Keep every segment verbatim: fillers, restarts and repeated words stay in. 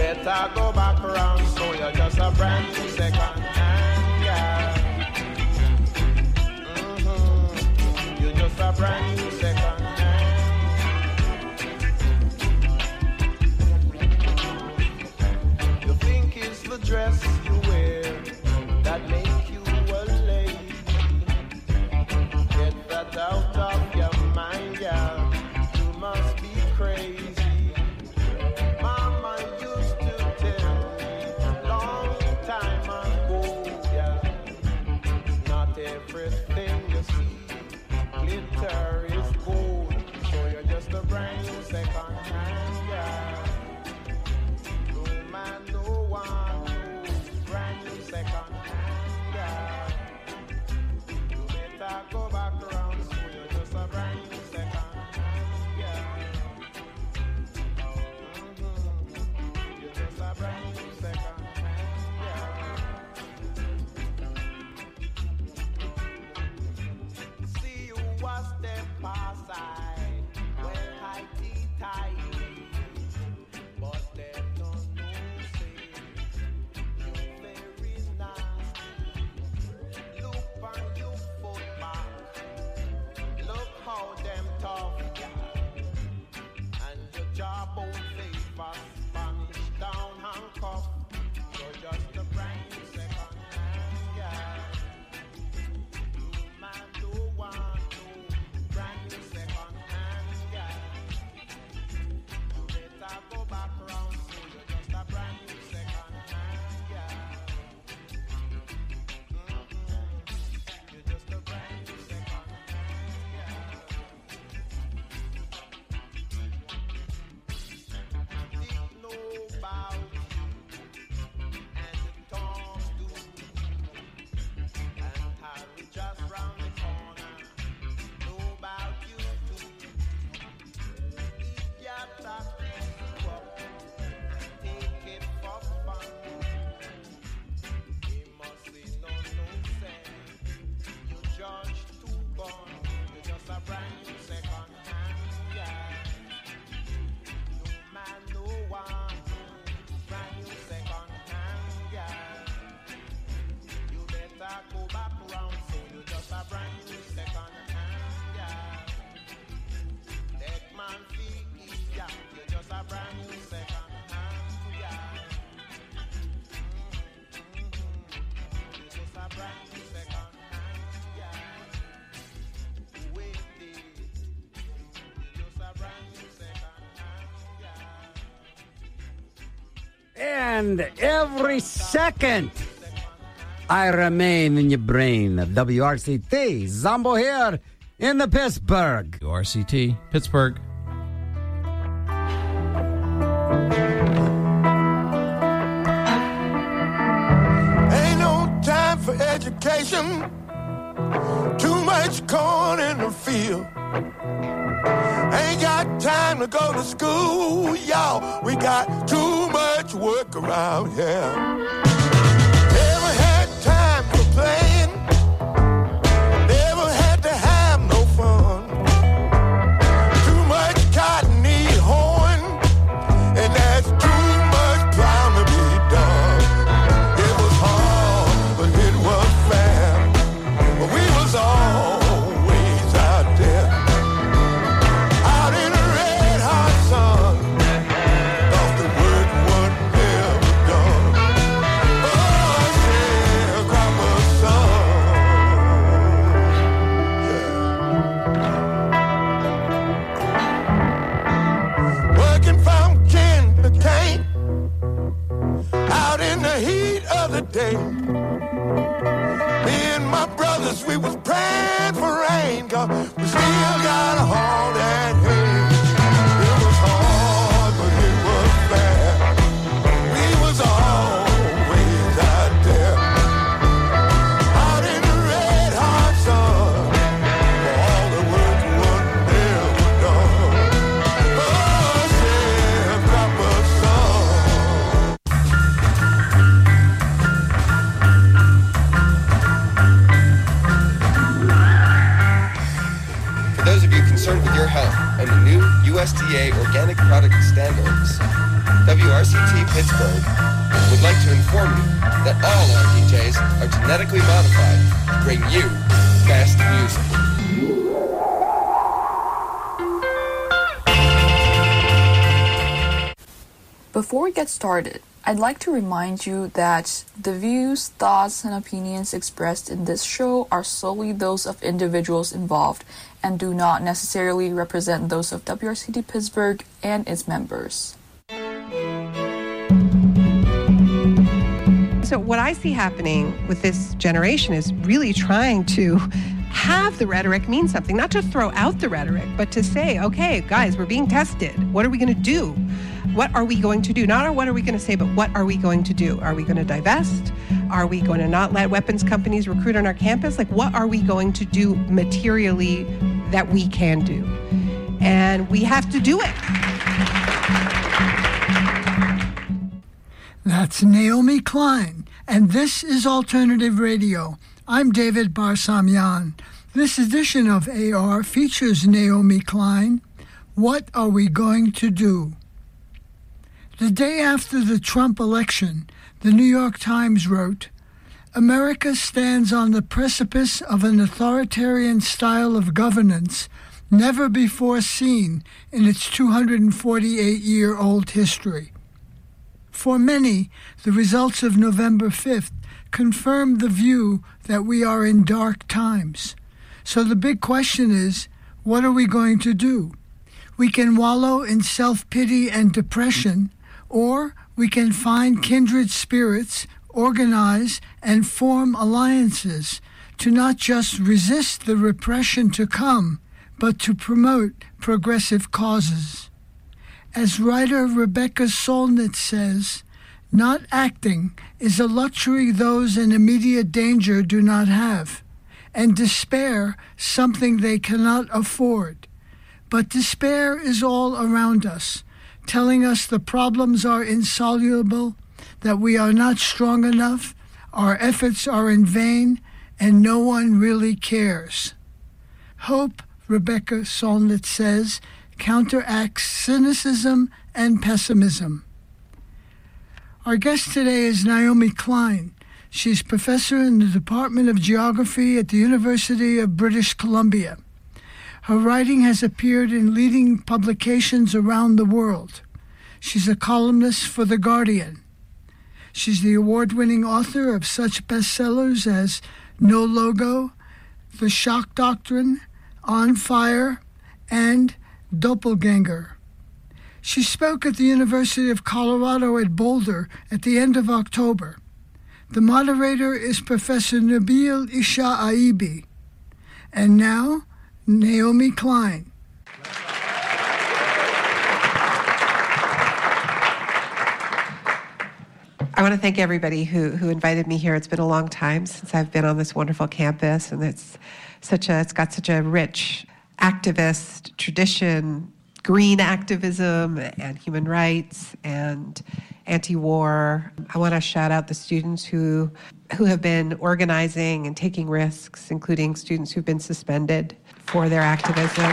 better go back around, so you're just a brand new second hand girl. Mm-hmm. You're just a brand new second hand. You think it's the dress you wear that make you a lady? Get that out of your mind, girl. You must be crazy. Mama used to tell me long time ago, yeah, not everything you see glitter is gold. So you're just a brand new second hand, yeah. No man, no one, no brand new second hand, yeah. You better go back around, so you're just a brand new second hand, yeah. Mm-hmm. You're just a brand new second hand, yeah. See you a step aside, well, high-tea-tight, but them don't know, say, you're very nasty. Look on your foot back, look how them tough, and your jawbone flavor, Spanish down handcuff. You're just a brand new second hand, yeah. You man don't want no brand new second hand, yeah. You better go back around, so you're just a brand new second hand, yeah. Mm-hmm. You're just a brand new second hand, yeah. Think no about you, and the tongues do, and Harry just round the corner, know about you too. If your talk you up, take it for fun. He must say no, no sense. You judge too born. You're just a brand new second hand, yeah. No man, no one, brand new second hand, yeah. You better go back around, so you're just a brand new second hand, yeah. That man feel easier, you're just a brand new second hand, yeah. Mm-hmm. You're just a brand new second hand, yeah. Wait, you're just a brand new second hand, yeah. And every second, I remain in your brain. W R C T, Zombo here in the Pittsburgh. W R C T, Pittsburgh. Ain't no time for education. Too much corn in the field. Ain't got time to go to school, y'all. We got too much work around here. Never had time for playing. Never had to have no fun. Too much cotton need hoeing, and that's too much plowing to be done. It was hard, but it was fair. But we was always out there, out in the red hot sun. Thought the work was never done. Oh, sharecropper son. Yeah. Working from can to cane, out in the heat of the day. Me and my brothers, we was praying for rain, 'cause we still got all that hay. It was hard, but it was fair. We was always out there, out in the red hot sun, for all the work was never done. Oh, sharecropper son. For those of you concerned with your health and the new U S D A organic product standards, W R C T Pittsburgh would like to inform you that all our D Js are genetically modified to bring you best music. Before we get started, I'd like to remind you that the views, thoughts, and opinions expressed in this show are solely those of individuals involved and do not necessarily represent those of W R C T Pittsburgh and its members. So what I see happening with this generation is really trying to have the rhetoric mean something, not to throw out the rhetoric, but to say, okay, guys, we're being tested. What are we going to do? What are we going to do? Not what are we going to say, but what are we going to do? Are we going to divest? Are we going to not let weapons companies recruit on our campus? Like, what are we going to do materially that we can do? And we have to do it. That's Naomi Klein, and this is Alternative Radio. I'm David Barsamian. This edition of A R features Naomi Klein. What are we going to do? The day after the Trump election, the New York Times wrote, America stands on the precipice of an authoritarian style of governance never before seen in its two hundred forty-eight-year-old history. For many, the results of November fifth confirmed the view that we are in dark times. So the big question is, what are we going to do? We can wallow in self-pity and depression, or we can find kindred spirits, organize, and form alliances to not just resist the repression to come, but to promote progressive causes. As writer Rebecca Solnit says, not acting is a luxury those in immediate danger do not have, and despair something they cannot afford. But despair is all around us, telling us the problems are insoluble, that we are not strong enough, our efforts are in vain, and no one really cares. Hope, Rebecca Solnit says, counteracts cynicism and pessimism. Our guest today is Naomi Klein. She's professor in the Department of Geography at the University of British Columbia. Her writing has appeared in leading publications around the world. She's a columnist for The Guardian. She's the award-winning author of such bestsellers as No Logo, The Shock Doctrine, On Fire, and Doppelganger. She spoke at the University of Colorado at Boulder at the end of October. The moderator is Professor Nabil Isha Aibi. And now, Naomi Klein. I want to thank everybody who, who invited me here. It's been a long time since I've been on this wonderful campus, and it's such a it's got such a rich activist tradition, green activism and human rights and anti-war. I want to shout out the students who who have been organizing and taking risks, including students who've been suspended for their activism.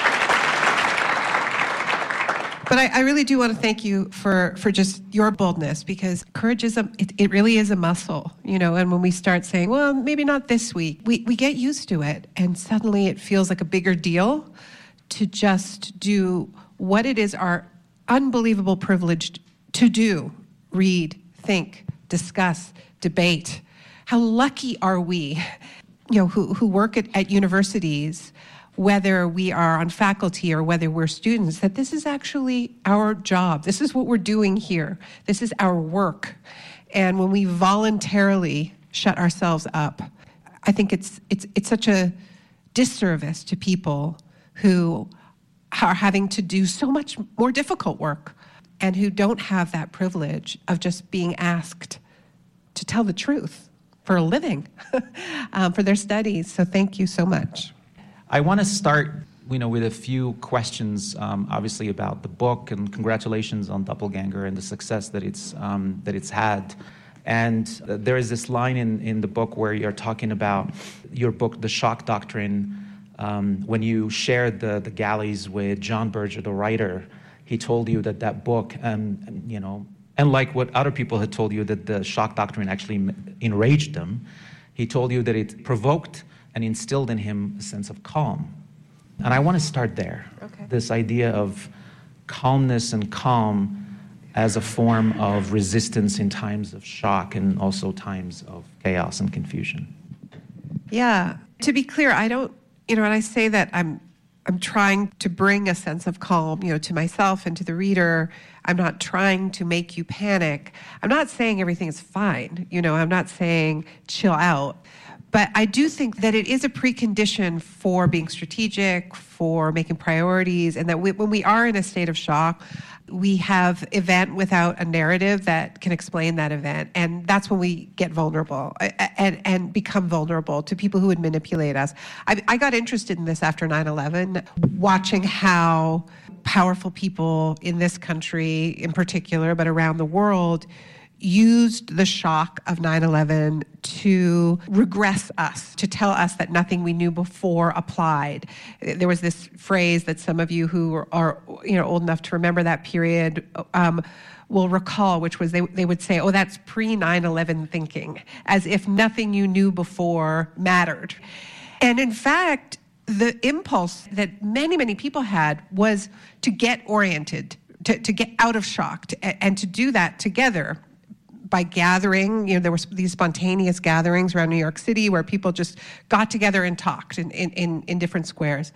But I, I really do want to thank you for, for just your boldness, because courage is a, it, it really is a muscle, you know, and when we start saying, well, maybe not this week, we, we get used to it, and suddenly it feels like a bigger deal to just do what it is our unbelievable privilege to do: read, think, discuss, debate. How lucky are we, you know, who, who work at, at universities, whether we are on faculty or whether we're students, that this is actually our job. This is what we're doing here. This is our work. And when we voluntarily shut ourselves up, I think it's it's it's such a disservice to people who are having to do so much more difficult work and who don't have that privilege of just being asked to tell the truth for a living, um, for their studies. So thank you so much. I want to start, you know, with a few questions, um, obviously about the book, and congratulations on Doppelganger and the success that it's um, that it's had. And uh, there is this line in, in the book where you're talking about your book, The Shock Doctrine, um, when you shared the, the galleys with John Berger, the writer. he told you that that book, and, and you know, and like what other people had told you, that the shock doctrine actually enraged him, he told you that it provoked and instilled in him a sense of calm. And I want to start there. Okay. This idea of calmness and calm as a form of resistance in times of shock and also times of chaos and confusion. Yeah. To be clear, I don't, you know, when I say that I'm I'm trying to bring a sense of calm, you know, to myself and to the reader. I'm not trying to make you panic. I'm not saying everything is fine. You know, I'm not saying chill out. But I do think that it is a precondition for being strategic, for making priorities, and that we, when we are in a state of shock, we have event without a narrative that can explain that event. And that's when we get vulnerable and, and become vulnerable to people who would manipulate us. I, I got interested in this after nine eleven, watching how powerful people in this country in particular, but around the world, used the shock of nine eleven to regress us, to tell us that nothing we knew before applied. There was this phrase that some of you who are, are you know, old enough to remember that period um, will recall, which was they, they would say, oh, that's pre nine eleven thinking, as if nothing you knew before mattered. And in fact, the impulse that many, many people had was to get oriented, to, to get out of shock, to, and to do that together by gathering. You know, there were these spontaneous gatherings around New York City where people just got together and talked in, in, in, in different squares.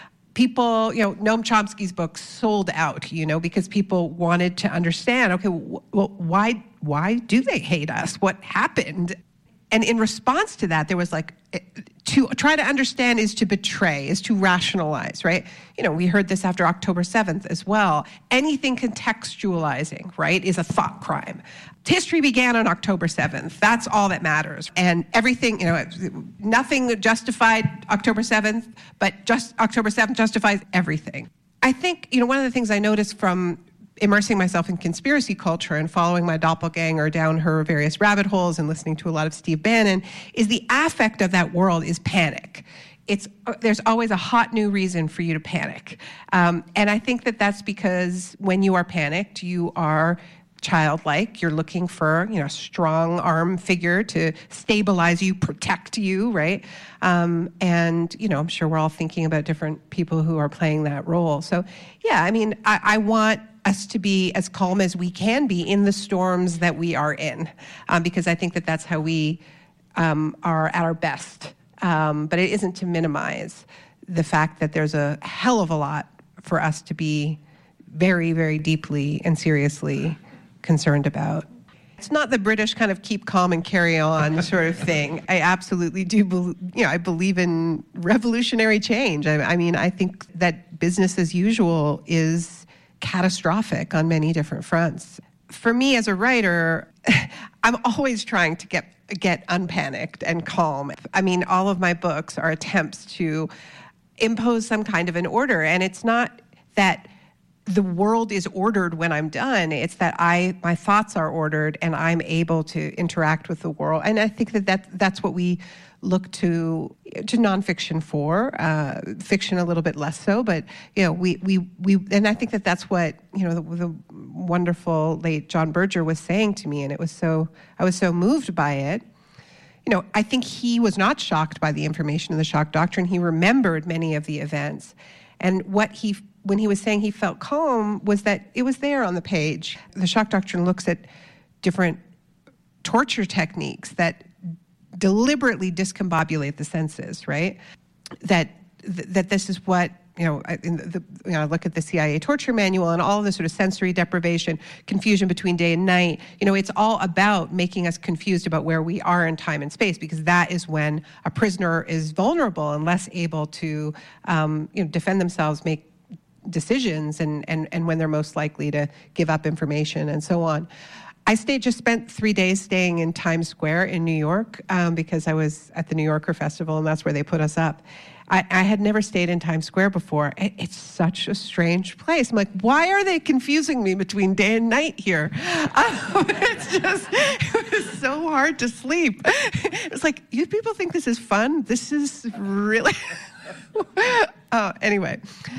People, you know, Noam Chomsky's book sold out, you know, because people wanted to understand, okay, well, why, why do they hate us? What happened? And in response to that, there was like, to try to understand is to betray, is to rationalize, right? You know, we heard this after October seventh as well. Anything contextualizing, right, is a thought crime. History began on October seventh. That's all that matters. And everything, you know, nothing justified October seventh, but just October seventh justifies everything. I think, you know, one of the things I noticed from immersing myself in conspiracy culture and following my doppelganger down her various rabbit holes and listening to a lot of Steve Bannon is the affect of that world is panic. It's, there's always a hot new reason for you to panic. Um, and I think that that's because when you are panicked, you are childlike. You're looking for, you know, a strong arm figure to stabilize you, protect you, right? Um, and, you know, I'm sure we're all thinking about different people who are playing that role. So, yeah, I mean, I, I want us to be as calm as we can be in the storms that we are in, um, because I think that that's how we um, are at our best. Um, but it isn't to minimize the fact that there's a hell of a lot for us to be very, very deeply and seriously concerned about. It's not the British kind of keep calm and carry on sort of thing. I absolutely do, be, you know, I believe in revolutionary change. I, I mean, I think that business as usual is catastrophic on many different fronts. For me as a writer, I'm always trying to get get unpanicked and calm. I mean, all of my books are attempts to impose some kind of an order, and it's not that the world is ordered when I'm done. It's that I, my thoughts are ordered and I'm able to interact with the world. And I think that, that that's what we look to to nonfiction for, uh, fiction a little bit less so, but you know, we we we, and I think that that's what, you know, the, the wonderful late John Berger was saying to me, and it was so, I was so moved by it. You know, I think he was not shocked by the information in the shock doctrine. He remembered many of the events, and what he, when he was saying he felt calm, was that it was there on the page. The shock doctrine looks at different torture techniques that deliberately discombobulate the senses, right? That th- that this is what, you know, in the, you know, look at the C I A torture manual and all of the sort of sensory deprivation, confusion between day and night. You know, it's all about making us confused about where we are in time and space, because that is when a prisoner is vulnerable and less able to, um, you know, defend themselves, make decisions, and, and, and when they're most likely to give up information and so on. I stayed, just spent three days staying in Times Square in New York um, because I was at the New Yorker Festival, and that's where they put us up. I, I had never stayed in Times Square before. It, it's such a strange place. I'm like, why are they confusing me between day and night here? Um, it's just, it was so hard to sleep. It's like, you people think this is fun? This is really... Oh, anyway.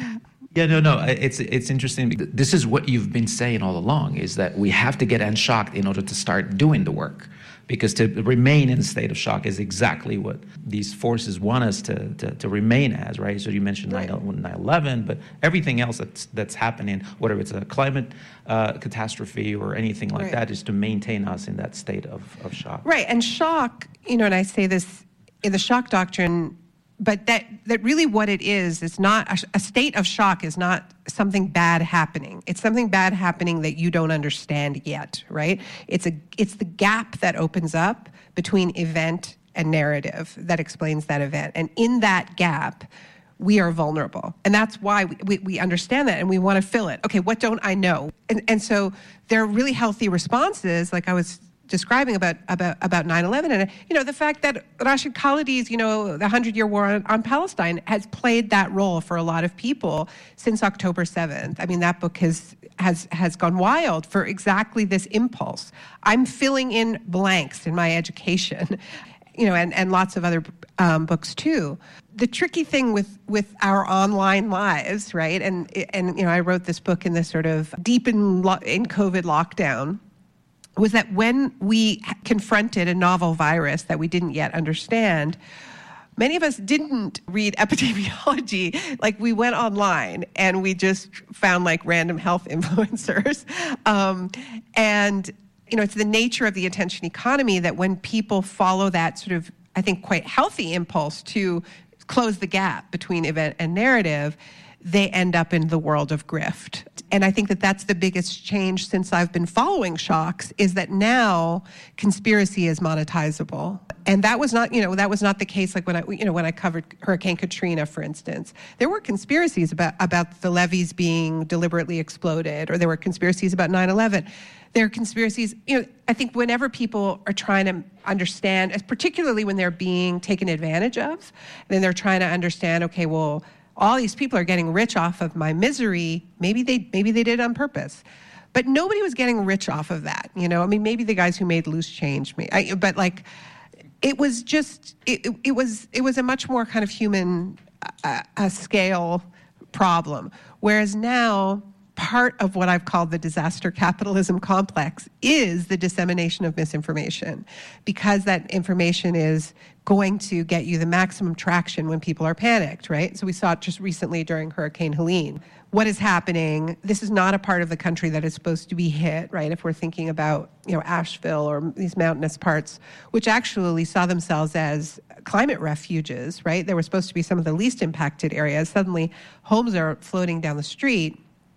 Yeah, no, no. It's it's interesting. This is what you've been saying all along, is that we have to get unshocked in order to start doing the work. Because to remain in a state of shock is exactly what these forces want us to, to, to remain as, right? So you mentioned nine eleven, but everything else that's that's happening, whether it's a climate uh, catastrophe or anything like Right. that, is to maintain us in that state of, of shock. Right, and shock, you know, and I say this in the shock doctrine, but that, that really what it is, it's not, a, a state of shock is not something bad happening. It's something bad happening that you don't understand yet, right? It's a it's the gap that opens up between event and narrative that explains that event. And in that gap, we are vulnerable. And that's why we, we, we understand that and we want to fill it. Okay, what don't I know? And, and so there are really healthy responses, like I was describing about about about nine eleven, and you know the fact that Rashid Khaledi's, you know, the hundred-year war on, on Palestine has played that role for a lot of people since October seventh. I mean, that book has has has gone wild for exactly this impulse. I'm filling in blanks in my education, you know, and, and lots of other um, books too. The tricky thing with with our online lives, right? And and you know, I wrote this book in this sort of deep in lo- in COVID lockdown, was that when we confronted a novel virus that we didn't yet understand, many of us didn't read epidemiology. Like, we went online and we just found like random health influencers. Um, and, you know, it's the nature of the attention economy that when people follow that sort of, I think, quite healthy impulse to close the gap between event and narrative, they end up in the world of grift. And I think that that's the biggest change since I've been following shocks, is that now conspiracy is monetizable. And that was not, you know, that was not the case like when I, you know, when I covered Hurricane Katrina, for instance. There were conspiracies about, about the levees being deliberately exploded, or there were conspiracies about nine eleven. There are conspiracies, you know, I think whenever people are trying to understand, particularly when they're being taken advantage of, then they're trying to understand, okay, well, all these people are getting rich off of my misery. Maybe they maybe they did it on purpose. But nobody was getting rich off of that, you know? I mean, maybe the guys who made Loose Change, I, but like, it was just, it, it, it was it was a much more kind of human uh, a scale problem. Whereas now, part of what I've called the disaster capitalism complex is the dissemination of misinformation, because that information is going to get you the maximum traction when people are panicked, right? So we saw it just recently during Hurricane Helene. What is happening? This is not a part of the country that is supposed to be hit, right? If we're thinking about, you know, Asheville or these mountainous parts, which actually saw themselves as climate refuges, right? They were supposed to be some of the least impacted areas. Suddenly, homes are floating down the street.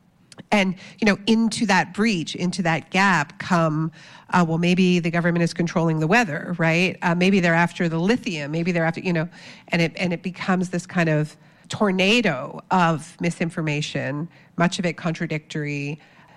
And, you know, into that breach, into that gap come, uh, well, maybe the government is controlling the weather, right? Uh, maybe they're after the lithium, maybe they're after, you know, and it and it becomes this kind of tornado of misinformation, much of it contradictory.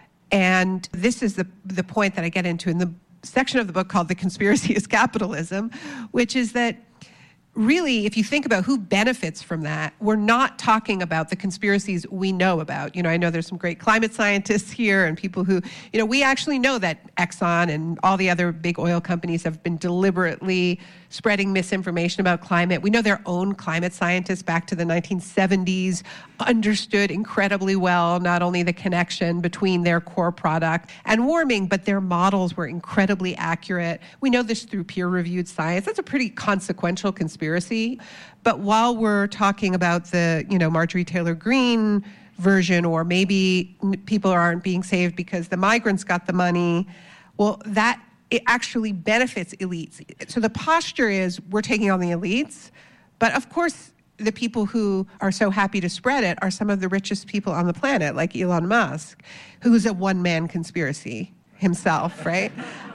And this is the the point that I get into in the section of the book called The Conspiracy is Capitalism, which is that really, if you think about who benefits from that, we're not talking about the conspiracies we know about. You know, I know there's some great climate scientists here and people who, you know, we actually know that Exxon and all the other big oil companies have been deliberately spreading misinformation about climate. We know their own climate scientists back to the nineteen seventies understood incredibly well not only the connection between their core product and warming, but their models were incredibly accurate. We know this through peer-reviewed science. That's a pretty consequential conspiracy. But while we're talking about the, you know, Marjorie Taylor Greene version, or maybe people aren't being saved because the migrants got the money, well, that it actually benefits elites. So the posture is we're taking on the elites, but of course the people who are so happy to spread it are some of the richest people on the planet, like Elon Musk, who's a one-man conspiracy himself, right?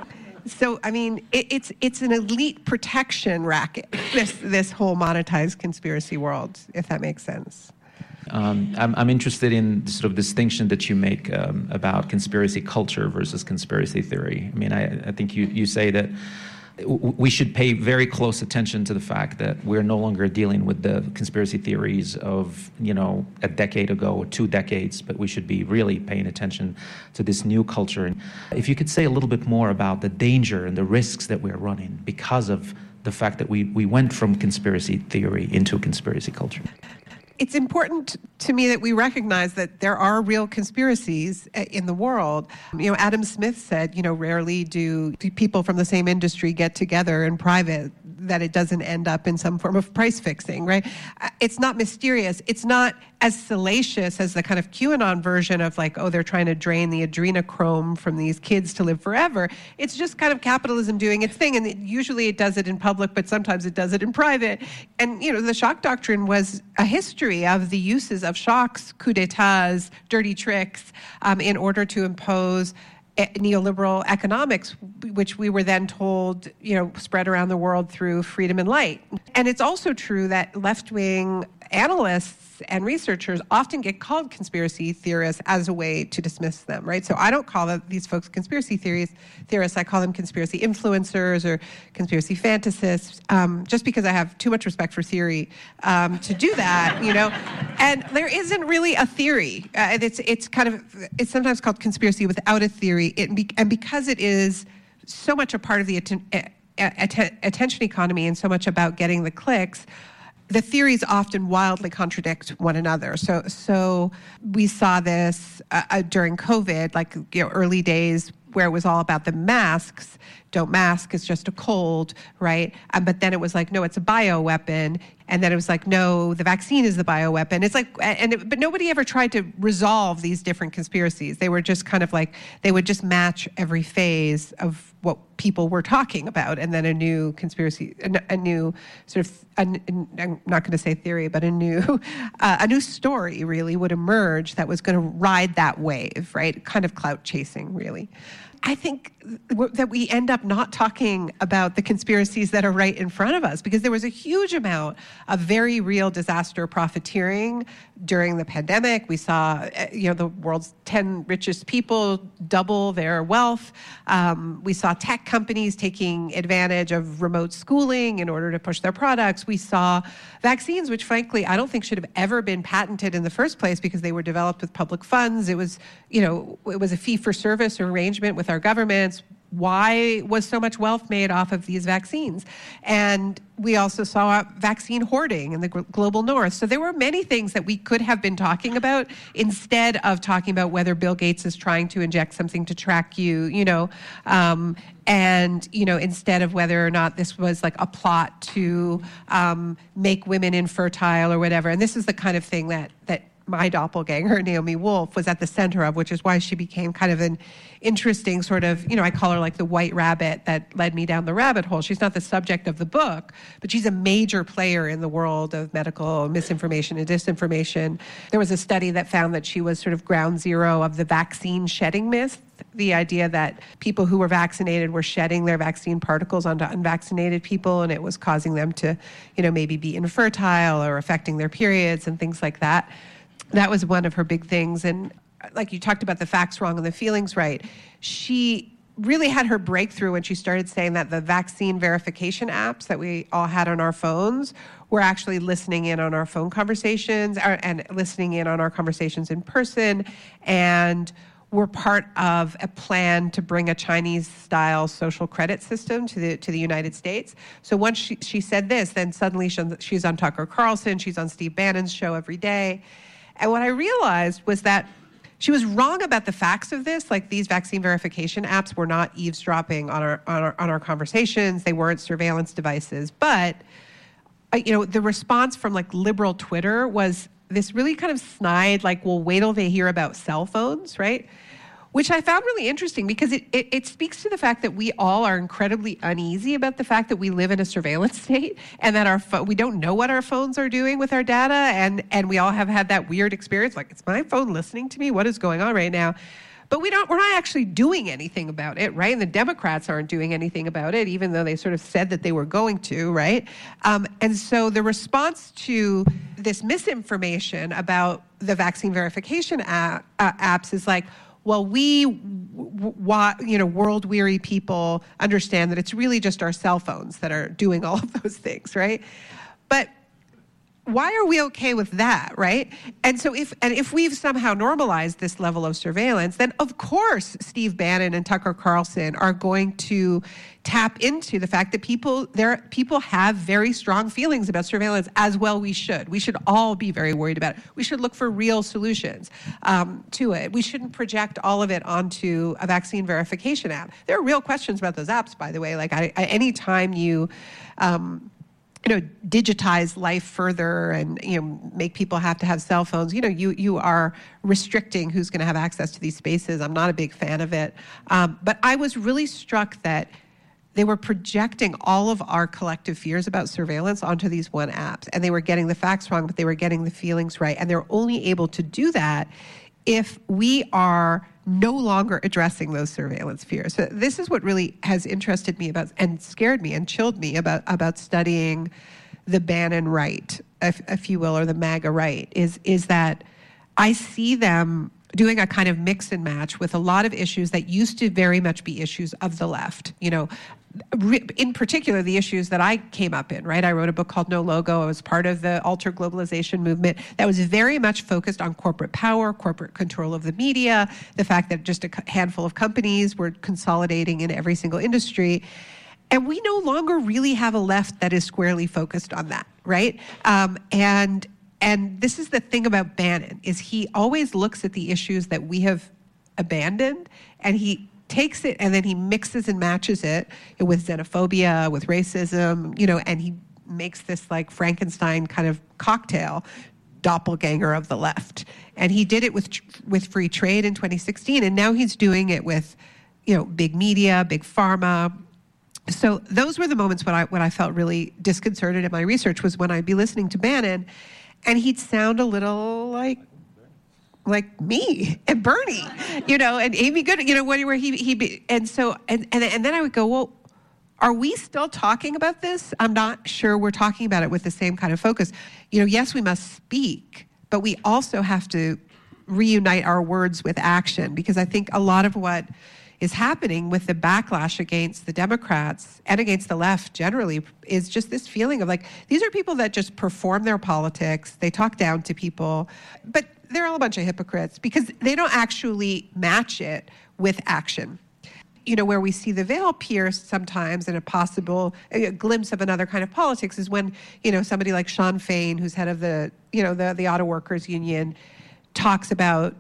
So, I mean, it, it's it's an elite protection racket, this this whole monetized conspiracy world, if that makes sense. Um, I'm, I'm interested in the sort of distinction that you make um, about conspiracy culture versus conspiracy theory. I mean, I, I think you, you say that w- we should pay very close attention to the fact that we're no longer dealing with the conspiracy theories of, you know, a decade ago or two decades, but we should be really paying attention to this new culture. And if you could say a little bit more about the danger and the risks that we're running because of the fact that we, we went from conspiracy theory into conspiracy culture. it's important to me that we recognize that there are real conspiracies in the world. You know, Adam Smith said, you know, rarely do people from the same industry get together in private, that it doesn't end up in some form of price fixing, right? It's not mysterious. It's not as salacious as the kind of QAnon version of like, oh, they're trying to drain the adrenochrome from these kids to live forever. It's just kind of capitalism doing its thing. And it, usually it does it in public, but sometimes it does it in private. And, you know, the shock doctrine was a history of the uses of shocks, coups d'etats, dirty tricks, um, in order to impose neoliberal economics, which we were then told, you know, spread around the world through freedom and light. And it's also true that left-wing analysts and researchers often get called conspiracy theorists as a way to dismiss them, right? So I don't call them, these folks conspiracy theories, theorists. I call them conspiracy influencers or conspiracy fantasists, um, just because I have too much respect for theory um, to do that, you know? And there isn't really a theory. Uh, it's it's kind of, it's sometimes called conspiracy without a theory. It, and because it is so much a part of the atten- att- attention economy and so much about getting the clicks, the theories often wildly contradict one another. So, so we saw this uh, uh, during COVID, like, you know, early days where it was all about the masks. Don't mask, it's just a cold, right? Um, but then it was like, no, it's a bioweapon. And then it was like, no, the vaccine is the bioweapon. It's like, and it, but nobody ever tried to resolve these different conspiracies. They were just kind of like, they would just match every phase of what people were talking about. And then a new conspiracy, a, a new sort of, a, I'm not going to say theory, but a new, uh, a new story really would emerge that was going to ride that wave, right? Kind of clout chasing, really. I think that we end up not talking about the conspiracies that are right in front of us, because there was a huge amount of very real disaster profiteering during the pandemic. We saw, you know, the world's ten richest people double their wealth. Um, we saw tech companies taking advantage of remote schooling in order to push their products. We saw vaccines, which frankly, I don't think should have ever been patented in the first place because they were developed with public funds. It was, you know, it was a fee-for-service arrangement with our governments. Why was so much wealth made off of these vaccines? And we also saw vaccine hoarding in the global north. So there were many things that we could have been talking about instead of talking about whether Bill Gates is trying to inject something to track you, you know, um, and, you know, instead of whether or not this was like a plot to um, make women infertile or whatever. And this is the kind of thing that, that my doppelganger, Naomi Wolf, was at the center of, which is why she became kind of an interesting sort of, you know, I call her like the white rabbit that led me down the rabbit hole. She's not the subject of the book, but she's a major player in the world of medical misinformation and disinformation. There was a study that found that she was sort of ground zero of the vaccine shedding myth, the idea that people who were vaccinated were shedding their vaccine particles onto unvaccinated people, and it was causing them to, you know, maybe be infertile or affecting their periods and things like that. That was one of her big things. And like you talked about the facts wrong and the feelings right, she really had her breakthrough when she started saying that the vaccine verification apps that we all had on our phones were actually listening in on our phone conversations and listening in on our conversations in person, and were part of a plan to bring a Chinese-style social credit system to the to the United States. So once she, she said this, then suddenly she, she's on Tucker Carlson, she's on Steve Bannon's show every day. And what I realized was that she was wrong about the facts of this. Like, these vaccine verification apps were not eavesdropping on our on our, on our conversations. They weren't surveillance devices. But, uh, you know, the response from like liberal Twitter was this really kind of snide, like, well, wait till they hear about cell phones, right? Which I found really interesting because it, it, it speaks to the fact that we all are incredibly uneasy about the fact that we live in a surveillance state and that our fo- we don't know what our phones are doing with our data, and, and we all have had that weird experience, like, it's my phone listening to me? What is going on right now? But we don't, we're not actually doing anything about it, right? And the Democrats aren't doing anything about it, even though they sort of said that they were going to, right? Um, and so the response to this misinformation about the vaccine verification app, uh, apps is like, well, we, you know, world-weary people understand that it's really just our cell phones that are doing all of those things, right? But why are we okay with that, right? And so if and if we've somehow normalized this level of surveillance, then of course Steve Bannon and Tucker Carlson are going to tap into the fact that people there people have very strong feelings about surveillance, as well we should. We should all be very worried about it. We should look for real solutions um, to it. We shouldn't project all of it onto a vaccine verification app. There are real questions about those apps, by the way. Like I, I, anytime you um, you know, digitize life further and, you know, make people have to have cell phones, you know, you you are restricting who's going to have access to these spaces. I'm not a big fan of it. Um, but I was really struck that they were projecting all of our collective fears about surveillance onto these one apps. And they were getting the facts wrong, but they were getting the feelings right. And they're only able to do that if we are no longer addressing those surveillance fears. So this is what really has interested me about and scared me and chilled me about, about studying the Bannon right, if, if you will, or the MAGA right, is, is that I see them doing a kind of mix and match with a lot of issues that used to very much be issues of the left. You know, in particular, the issues that I came up in, right? I wrote a book called No Logo. I was part of the Alter Globalization movement that was very much focused on corporate power, corporate control of the media, the fact that just a handful of companies were consolidating in every single industry. And we no longer really have a left that is squarely focused on that, right? Um, and and this is the thing about Bannon, is he always looks at the issues that we have abandoned, and he takes it and then he mixes and matches it with xenophobia, with racism, you know, and he makes this like Frankenstein kind of cocktail, doppelganger of the left. And he did it with with free trade in twenty sixteen, and now he's doing it with, you know, big media, big pharma. So those were the moments when I when I felt really disconcerted in my research, was when I'd be listening to Bannon, and he'd sound a little like like me and Bernie, you know, and Amy Goodman, you know, where he he be, and so and, and and then I would go, well, are we still talking about this? I'm not sure we're talking about it with the same kind of focus. You know, yes, we must speak, but we also have to reunite our words with action, because I think a lot of what is happening with the backlash against the Democrats and against the left generally is just this feeling of like, these are people that just perform their politics, they talk down to people, but they're all a bunch of hypocrites because they don't actually match it with action. You know, where we see the veil pierced sometimes in a possible a glimpse of another kind of politics is when, you know, somebody like Sean Fain, who's head of the, you know, the, the auto workers union, talks about,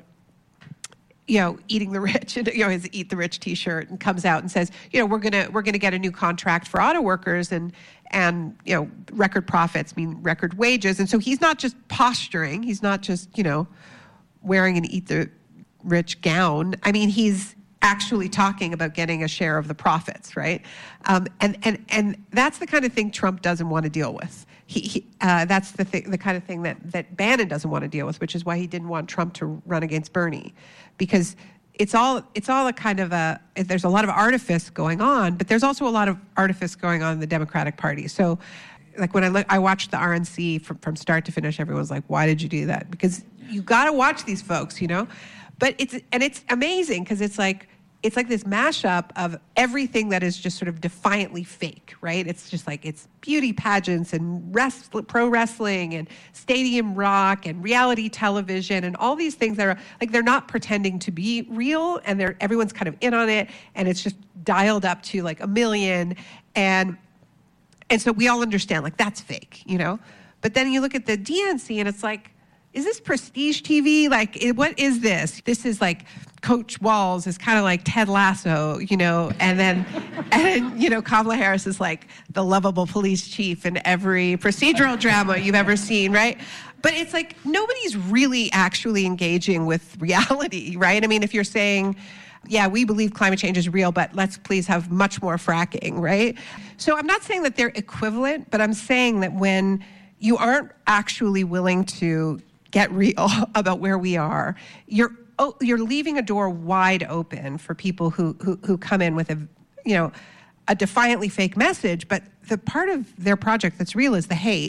you know, eating the rich, and, you know, his Eat the Rich T-shirt, and comes out and says, you know, we're gonna we're gonna get a new contract for auto workers, and and you know, record profits mean record wages, and so he's not just posturing, he's not just, you know, wearing an Eat the Rich gown. I mean, he's actually talking about getting a share of the profits, right? Um, and and and that's the kind of thing Trump doesn't want to deal with. He, he uh, that's the th- the kind of thing that that Bannon doesn't want to deal with, which is why he didn't want Trump to run against Bernie, because it's all it's all a kind of a there's a lot of artifice going on, but there's also a lot of artifice going on in the Democratic Party. So, like when I look, I watched the R N C from from start to finish. Everyone's like, "Why did you do that?" Because you got to watch these folks, you know. But it's and it's amazing because it's like. It's like this mashup of everything that is just sort of defiantly fake, right? It's just like, it's beauty pageants and rest, pro wrestling and stadium rock and reality television and all these things that are like, they're not pretending to be real, and they're everyone's kind of in on it, and it's just dialed up to like a million. And and so we all understand, like, that's fake, you know? But then you look at the D N C and it's like, is this prestige T V? Like, what is this? This is like Coach Walls is kind of like Ted Lasso, you know, and then, and then, you know, Kamala Harris is like the lovable police chief in every procedural drama you've ever seen, right? But it's like nobody's really actually engaging with reality, right? I mean, if you're saying, yeah, we believe climate change is real, but let's please have much more fracking, right? So I'm not saying that they're equivalent, but I'm saying that when you aren't actually willing to get real about where we are, you're oh, you're leaving a door wide open for people who, who who come in with a, you know, a defiantly fake message, but the part of their project that's real is the hate,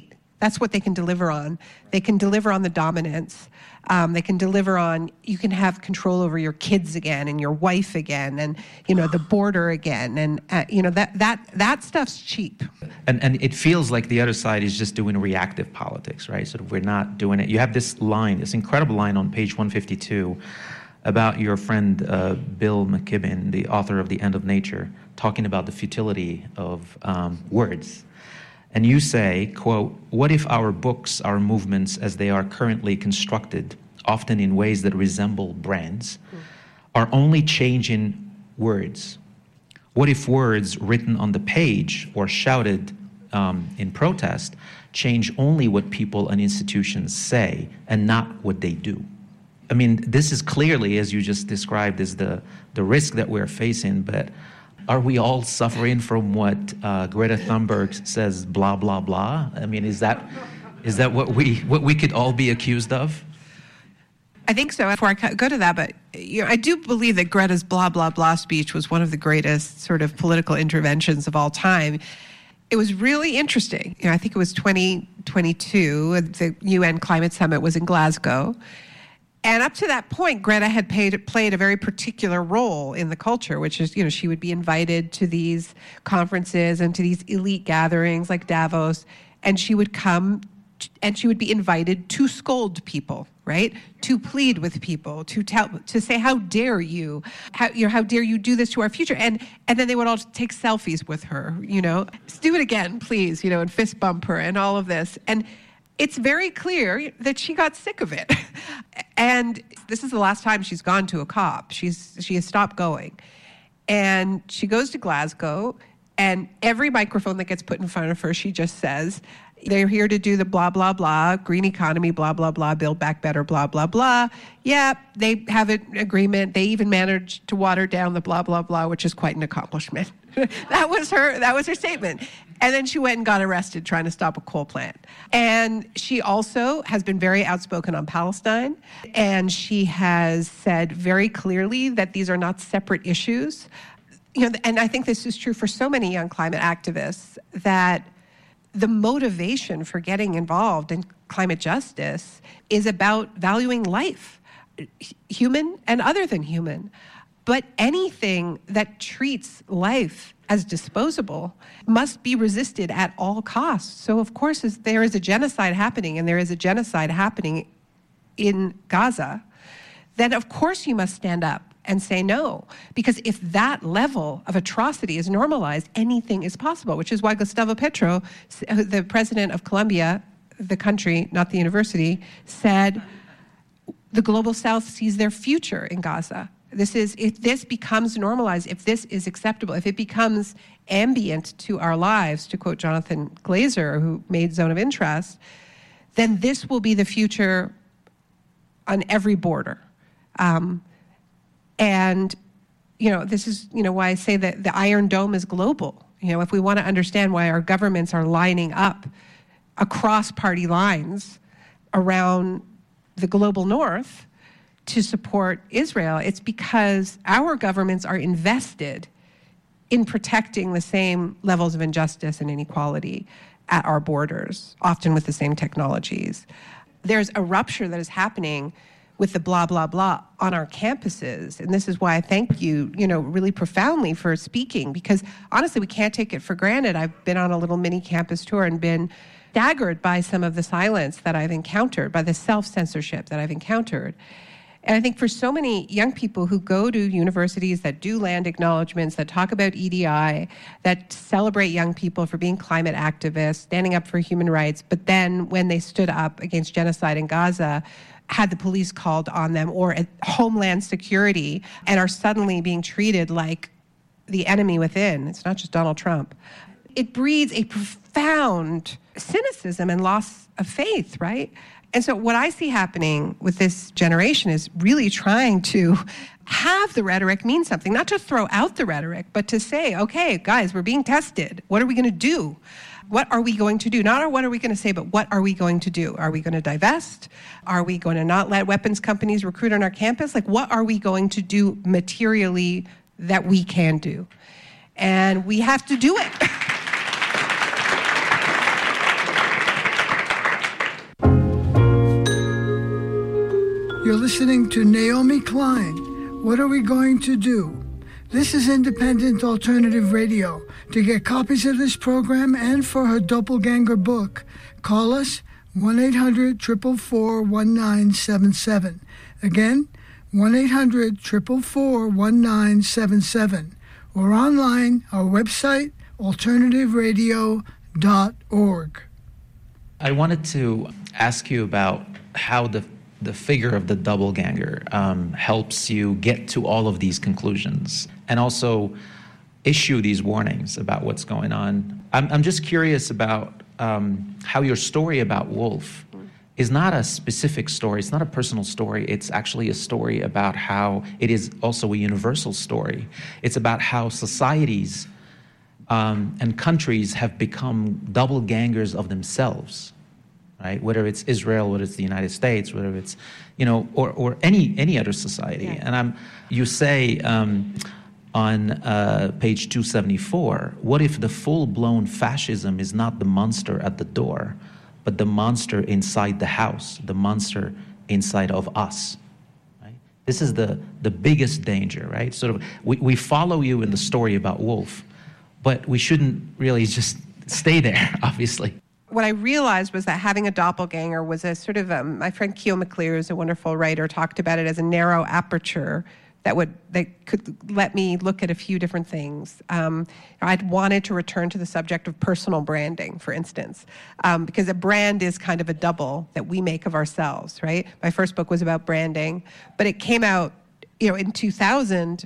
That's what they can deliver on. They can deliver on the dominance. Um, they can deliver on, you can have control over your kids again and your wife again and, you know, the border again. And, uh, you know, that, that, that stuff's cheap. And, and it feels like the other side is just doing reactive politics, right? Sort of we're not doing it. You have this line, this incredible line on page one fifty-two about your friend uh, Bill McKibben, the author of The End of Nature, talking about the futility of um, words. And you say, quote, "What if our books, our movements as they are currently constructed, often in ways that resemble brands, are only changing words? What if words written on the page or shouted um, in protest change only what people and institutions say and not what they do?" I mean, this is clearly, as you just described, is the, the risk that we're facing, but are we all suffering from what uh, Greta Thunberg says, blah, blah, blah? I mean, is that is that what we what we could all be accused of? I think so. Before I go to that, but you know, I do believe that Greta's blah, blah, blah speech was one of the greatest sort of political interventions of all time. It was really interesting. You know, I think it was twenty twenty-two, the U N Climate Summit was in Glasgow. And up to that point, Greta had paid, played a very particular role in the culture, which is, you know, she would be invited to these conferences and to these elite gatherings like Davos, and she would come t- and she would be invited to scold people, right? To plead with people, to tell, to say, how dare you, how, you know, how dare you do this to our future? And and then they would all take selfies with her, you know, do it again, please, you know, and fist bump her and all of this. And it's very clear that she got sick of it. And this is the last time she's gone to a COP. She's she has stopped going. And she goes to Glasgow, and every microphone that gets put in front of her, she just says, they're here to do the blah, blah, blah, green economy, blah, blah, blah, build back better, blah, blah, blah. Yeah, they have an agreement. They even managed to water down the blah, blah, blah, which is quite an accomplishment. That was her, that was her statement. And then she went and got arrested trying to stop a coal plant. And she also has been very outspoken on Palestine. And she has said very clearly that these are not separate issues. You know, and I think this is true for so many young climate activists, that the motivation for getting involved in climate justice is about valuing life, human and other than human. But anything that treats life as disposable must be resisted at all costs. So of course, as there is a genocide happening, and there is a genocide happening in Gaza, then of course you must stand up and say no. Because if that level of atrocity is normalized, anything is possible, which is why Gustavo Petro, the president of Colombia, the country, not the university, said the global south sees their future in Gaza. This is, if this becomes normalized, if this is acceptable, if it becomes ambient to our lives, to quote Jonathan Glazer, who made Zone of Interest, then this will be the future on every border. Um, and, you know, this is, you know, why I say that the Iron Dome is global. You know, if we want to understand why our governments are lining up across party lines around the global north to support Israel, it's because our governments are invested in protecting the same levels of injustice and inequality at our borders, often with the same technologies. There's a rupture that is happening with the blah, blah, blah on our campuses. And this is why I thank you, you know, really profoundly for speaking, because honestly, we can't take it for granted. I've been on a little mini campus tour and been staggered by some of the silence that I've encountered, by the self-censorship that I've encountered. And I think for so many young people who go to universities that do land acknowledgements, that talk about E D I, that celebrate young people for being climate activists, standing up for human rights, but then when they stood up against genocide in Gaza, had the police called on them, or at Homeland Security, and are suddenly being treated like the enemy within. It's not just Donald Trump. It breeds a profound cynicism and loss of faith, right? And so what I see happening with this generation is really trying to have the rhetoric mean something, not just throw out the rhetoric, but to say, okay, guys, we're being tested. What are we going to do? What are we going to do? Not what are we going to say, but what are we going to do? Are we going to divest? Are we going to not let weapons companies recruit on our campus? Like, what are we going to do materially that we can do? And we have to do it. listening to Naomi Klein. What are we going to do? This is Independent Alternative Radio. To get copies of this program and for her Doppelganger book, call us one eight hundred, four four four, one nine seven seven. Again, one eight hundred, four four four, one nine seven seven. Or online, our website, alternative radio dot org. I wanted to ask you about how the the figure of the doppelganger um, helps you get to all of these conclusions and also issue these warnings about what's going on. I'm, I'm just curious about um, how your story about Wolf is not a specific story. It's not a personal story. It's actually a story about how it is also a universal story. It's about how societies um, and countries have become doppelgangers of themselves. Right? Whether it's Israel, whether it's the United States, whether it's, you know, or, or any any other society. Yeah. And I'm, you say um, on uh, page two seventy-four, what if the full-blown fascism is not the monster at the door, but the monster inside the house, the monster inside of us? Right? This is the, the biggest danger, right? Sort of, we, we follow you in the story about Wolf, but we shouldn't really just stay there, obviously. What I realized was that having a doppelganger was a sort of, um, my friend Keel McClear, who's a wonderful writer, talked about it as a narrow aperture that would that could let me look at a few different things. Um, I'd wanted to return to the subject of personal branding, for instance, um, because a brand is kind of a double that we make of ourselves, right? My first book was about branding, but it came out, you know, in two thousand,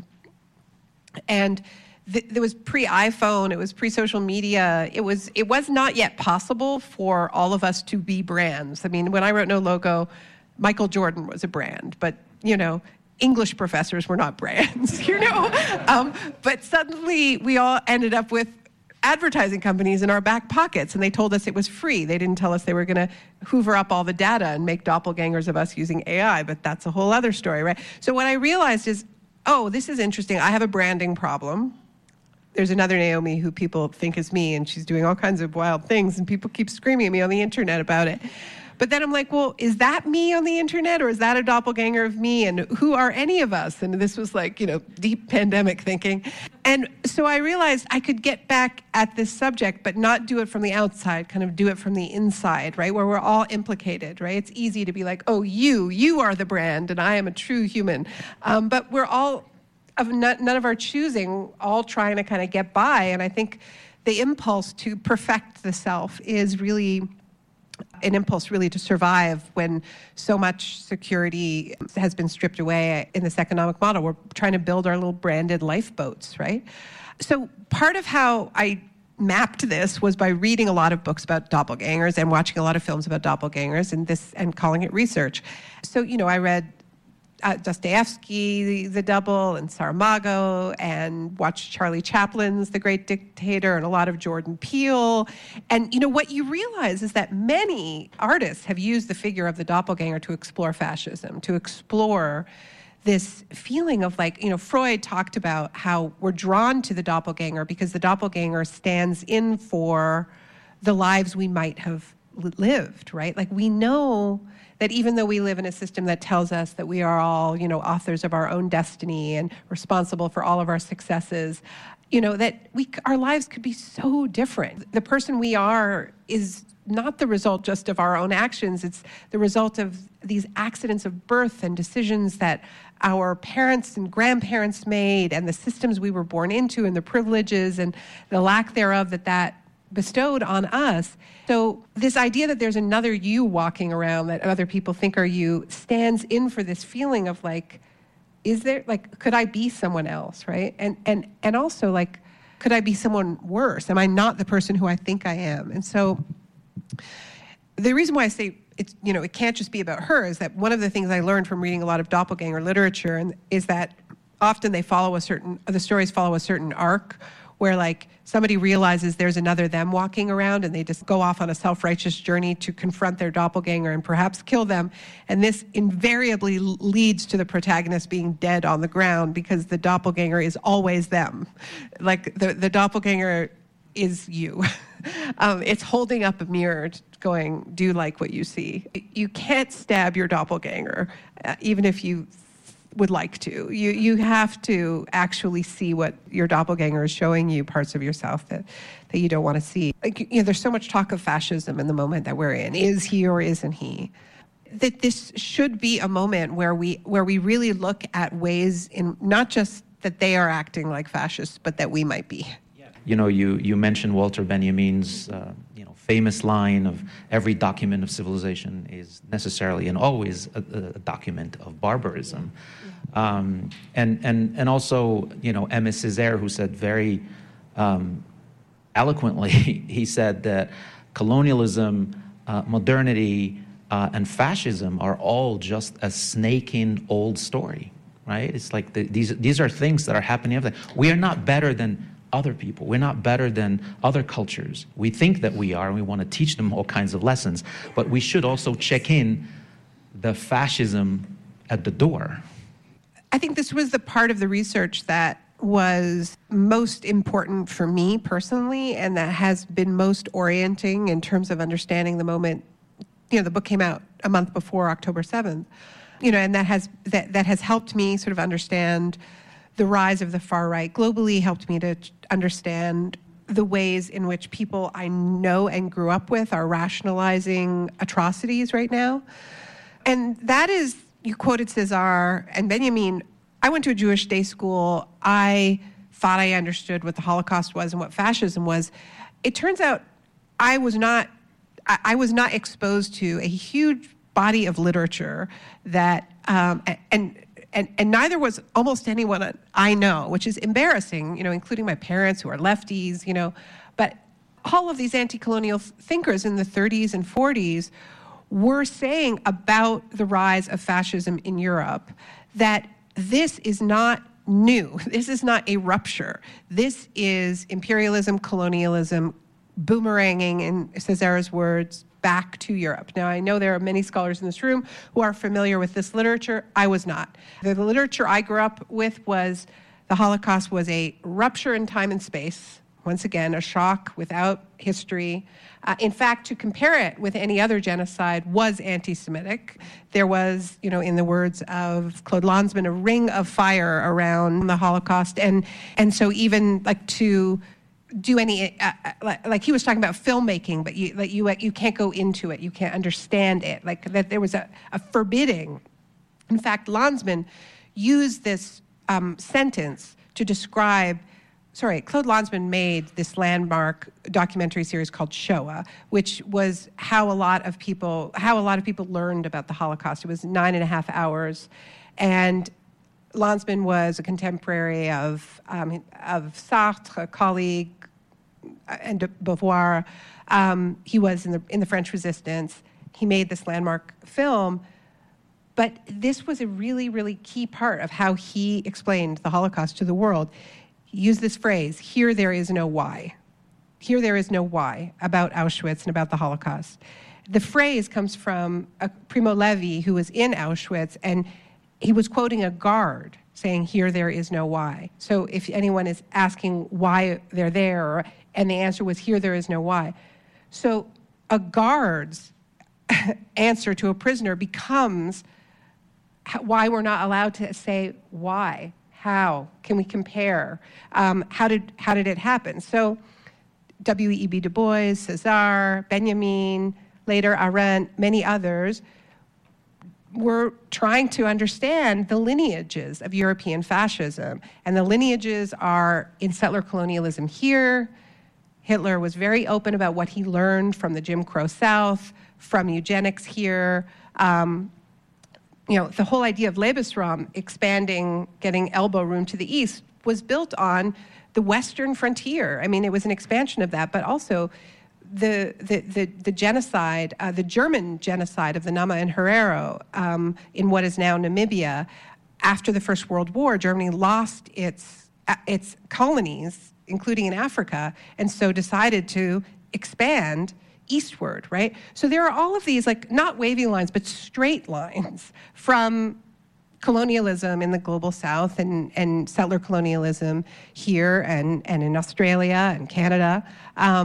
and there was pre-iPhone, it was pre-social media. It was it was not yet possible for all of us to be brands. I mean, when I wrote No Logo, Michael Jordan was a brand, but, you know, English professors were not brands, you know? um, but suddenly we all ended up with advertising companies in our back pockets, and they told us it was free. They didn't tell us they were going to hoover up all the data and make doppelgangers of us using A I, but that's a whole other story, right? So what I realized is, oh, this is interesting. I have a branding problem. There's another Naomi who people think is me, and she's doing all kinds of wild things, and people keep screaming at me on the internet about it. But then I'm like, well, is that me on the internet, or is that a doppelganger of me? And who are any of us? And this was like, you know, deep pandemic thinking. And so I realized I could get back at this subject, but not do it from the outside, kind of do it from the inside, right? Where we're all implicated, right? It's easy to be like, oh, you, you are the brand, and I am a true human. Um, but we're all of not, none of our choosing, all trying to kind of get by. And I think the impulse to perfect the self is really an impulse really to survive when so much security has been stripped away in this economic model. We're trying to build our little branded lifeboats, right? So part of how I mapped this was by reading a lot of books about doppelgangers and watching a lot of films about doppelgangers and this and calling it research. So, you know, I read Uh, Dostoevsky, the, the Double, and Saramago, and watched Charlie Chaplin's The Great Dictator, and a lot of Jordan Peele. And, you know, what you realize is that many artists have used the figure of the doppelganger to explore fascism, to explore this feeling of, like, you know, Freud talked about how we're drawn to the doppelganger because the doppelganger stands in for the lives we might have lived, right? Like, we know that even though we live in a system that tells us that we are all, you know, authors of our own destiny and responsible for all of our successes, you know, that we our lives could be so different. The person we are is not the result just of our own actions. It's the result of these accidents of birth and decisions that our parents and grandparents made, and the systems we were born into, and the privileges and the lack thereof that that bestowed on us. So this idea that there's another you walking around that other people think are you stands in for this feeling of, like, is there, like, could I be someone else, right? And and and also, like, could I be someone worse? Am I not the person who I think I am? And so the reason why I say it's, you know, it can't just be about her is that one of the things I learned from reading a lot of doppelganger literature and is that often they follow a certain, the stories follow a certain arc where, like, somebody realizes there's another them walking around and they just go off on a self-righteous journey to confront their doppelganger and perhaps kill them. And this invariably leads to the protagonist being dead on the ground because the doppelganger is always them. Like, the, the doppelganger is you. Um, it's holding up a mirror going, do you like what you see? You can't stab your doppelganger, uh, even if you would like to. You you have to actually see what your doppelganger is showing you, parts of yourself that, that you don't want to see. Like, you know, there's so much talk of fascism in the moment that we're in. Is he or isn't he? That this should be a moment where we where we really look at ways in not just that they are acting like fascists, but that we might be. You know, you, you mentioned Walter Benjamin's uh, you know, famous line of every document of civilization is necessarily and always a, a document of barbarism. Um, and, and, and also, you know, Aimé Césaire, who said very um, eloquently, he said that colonialism, uh, modernity, uh, and fascism are all just a snaking old story, right? It's like the, these, these are things that are happening every day. We are not better than other people. We're not better than other cultures. We think that we are, and we want to teach them all kinds of lessons, but we should also check in the fascism at the door. I think this was the part of the research that was most important for me personally, and that has been most orienting in terms of understanding the moment. You know, the book came out a month before October seventh, you know, and that has that, that has helped me sort of understand the rise of the far right globally, helped me to understand the ways in which people I know and grew up with are rationalizing atrocities right now. And that is, you quoted César and Benjamin. I went to a Jewish day school. I thought I understood what the Holocaust was and what fascism was. It turns out I was not, I, I was not exposed to a huge body of literature that, um, and, And, and neither was almost anyone I know, which is embarrassing, you know, including my parents who are lefties, you know. But all of these anti-colonial thinkers in the thirties and forties were saying about the rise of fascism in Europe that this is not new. This is not a rupture. This is imperialism, colonialism, boomeranging, in César's words, back to Europe. Now, I know there are many scholars in this room who are familiar with this literature. I was not. The, the literature I grew up with was the Holocaust was a rupture in time and space. Once again, a shock without history. Uh, in fact, to compare it with any other genocide was anti-Semitic. There was, you know, in the words of Claude Lanzmann, a ring of fire around the Holocaust. And, and so even like to do any, uh, like, like he was talking about filmmaking, but you like you you can't go into it, you can't understand it. Like that there was a, a forbidding. In fact, Lanzmann used this um, sentence to describe. Sorry, Claude Lanzmann made this landmark documentary series called Shoah, which was how a lot of people how a lot of people learned about the Holocaust. It was nine and a half hours, and Lanzmann was a contemporary of um, of Sartre, a colleague, and de Beauvoir. Um, he was in the in the French Resistance. He made this landmark film, but this was a really, really key part of how he explained the Holocaust to the world. He used this phrase: "Here there is no why." Here there is no why about Auschwitz and about the Holocaust. The phrase comes from a Primo Levi who was in Auschwitz, and he was quoting a guard saying, "Here there is no why." So if anyone is asking why they're there, and the answer was, "Here there is no why." So a guard's answer to a prisoner becomes why we're not allowed to say why, how, can we compare, um, how did how did it happen? So W E B Du Bois, César, Benjamin, later Arendt, many others were trying to understand the lineages of European fascism. And the lineages are in settler colonialism here. Hitler was very open about what he learned from the Jim Crow South, from eugenics here. Um, you know, the whole idea of Lebensraum, expanding, getting elbow room to the east, was built on the western frontier. I mean, it was an expansion of that, but also The, the, the, the genocide, uh, the German genocide of the Nama and Herero um, in what is now Namibia. After the First World War, Germany lost its, uh, its colonies, including in Africa, and so decided to expand eastward, right? So there are all of these, like, not wavy lines, but straight lines from colonialism in the global south and, and settler colonialism here and, and in Australia and Canada. Um,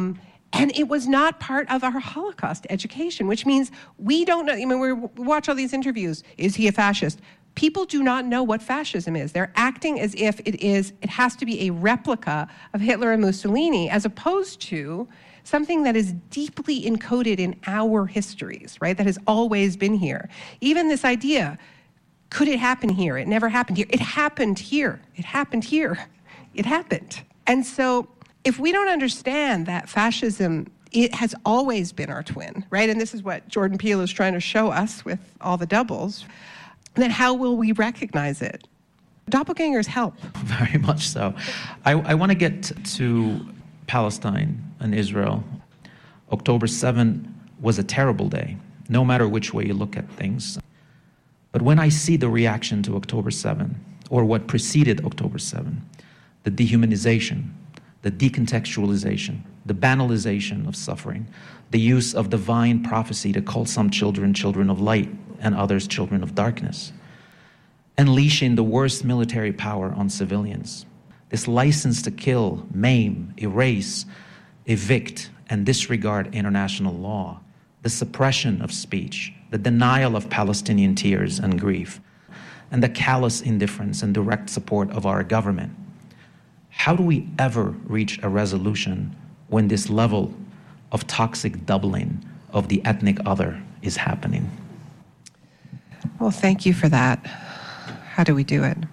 And it was not part of our Holocaust education, which means we don't know. I mean, we watch all these interviews. Is he a fascist? People do not know what fascism is. They're acting as if it is, it has to be a replica of Hitler and Mussolini, as opposed to something that is deeply encoded in our histories, right? That has always been here. Even this idea, could it happen here? It never happened here. It happened here. It happened here. It happened. And so if we don't understand that fascism, it has always been our twin, right? And this is what Jordan Peele is trying to show us with all the doubles. Then how will we recognize it? Doppelgangers help. Very much so. I, I want to get to Palestine and Israel. October seventh was a terrible day, no matter which way you look at things. But when I see the reaction to October seventh, or what preceded October seventh, the dehumanization, the decontextualization, the banalization of suffering, the use of divine prophecy to call some children children of light and others children of darkness, unleashing the worst military power on civilians, this license to kill, maim, erase, evict, and disregard international law, the suppression of speech, the denial of Palestinian tears and grief, and the callous indifference and direct support of our government. How do we ever reach a resolution when this level of toxic doubling of the ethnic other is happening? Well, thank you for that. How do we do it?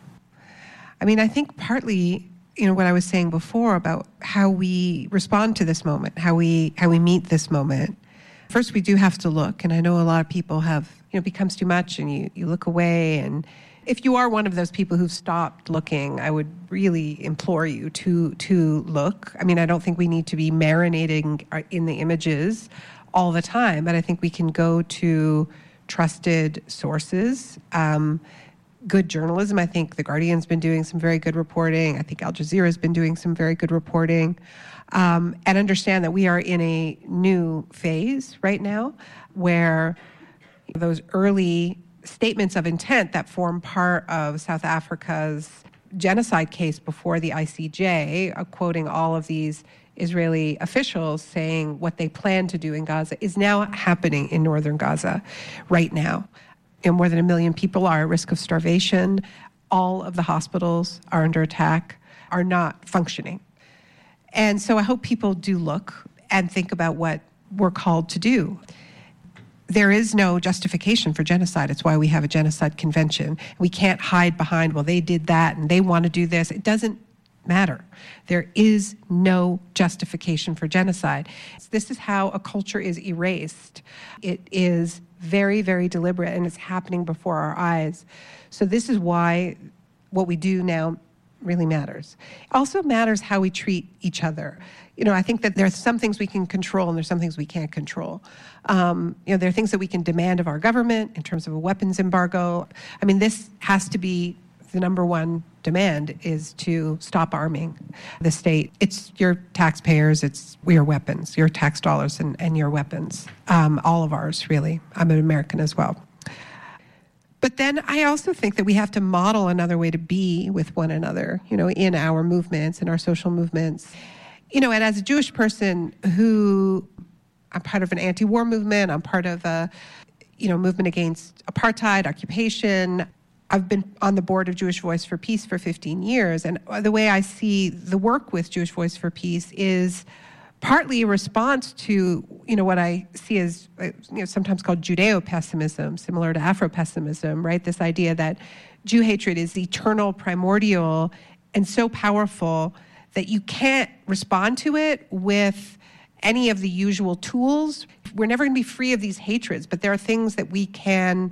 I mean, I think partly, you know, what I was saying before about how we respond to this moment, how we how we meet this moment. First, we do have to look, and I know a lot of people have, you know, it becomes too much, and you, you look away. And if you are one of those people who've stopped looking, I would really implore you to to look. I mean, I don't think we need to be marinating in the images all the time, but I think we can go to trusted sources. Um, good journalism. I think The Guardian's been doing some very good reporting. I think Al Jazeera's been doing some very good reporting. Um, and understand that we are in a new phase right now where those early statements of intent that form part of South Africa's genocide case before the I C J, uh, quoting all of these Israeli officials saying what they plan to do in Gaza, is now happening in northern Gaza right now. You know, more than a million people are at risk of starvation. All of the hospitals are under attack, are not functioning. And so I hope people do look and think about what we're called to do. There is no justification for genocide. It's why we have a genocide convention. We can't hide behind, well, they did that and they want to do this. It doesn't matter. There is no justification for genocide. This is how a culture is erased. It is very, very deliberate, and it's happening before our eyes. So this is why what we do now really matters. It also matters how we treat each other. You know, I think that there's some things we can control and there's some things we can't control. Um, you know, there are things that we can demand of our government in terms of a weapons embargo. I mean, this has to be the number one demand, is to stop arming the state. It's your taxpayers, it's your weapons, your tax dollars and, and your weapons, um, all of ours, really. I'm an American as well. But then I also think that we have to model another way to be with one another, you know, in our movements, in our social movements. You know, and as a Jewish person who, I'm part of an anti-war movement, I'm part of a, you know, movement against apartheid, occupation. I've been on the board of Jewish Voice for Peace for fifteen years. And the way I see the work with Jewish Voice for Peace is partly a response to, you know, what I see as, you know, sometimes called Judeo-pessimism, similar to Afro-pessimism, right? This idea that Jew hatred is eternal, primordial, and so powerful that you can't respond to it with any of the usual tools. We're never going to be free of these hatreds, but there are things that we can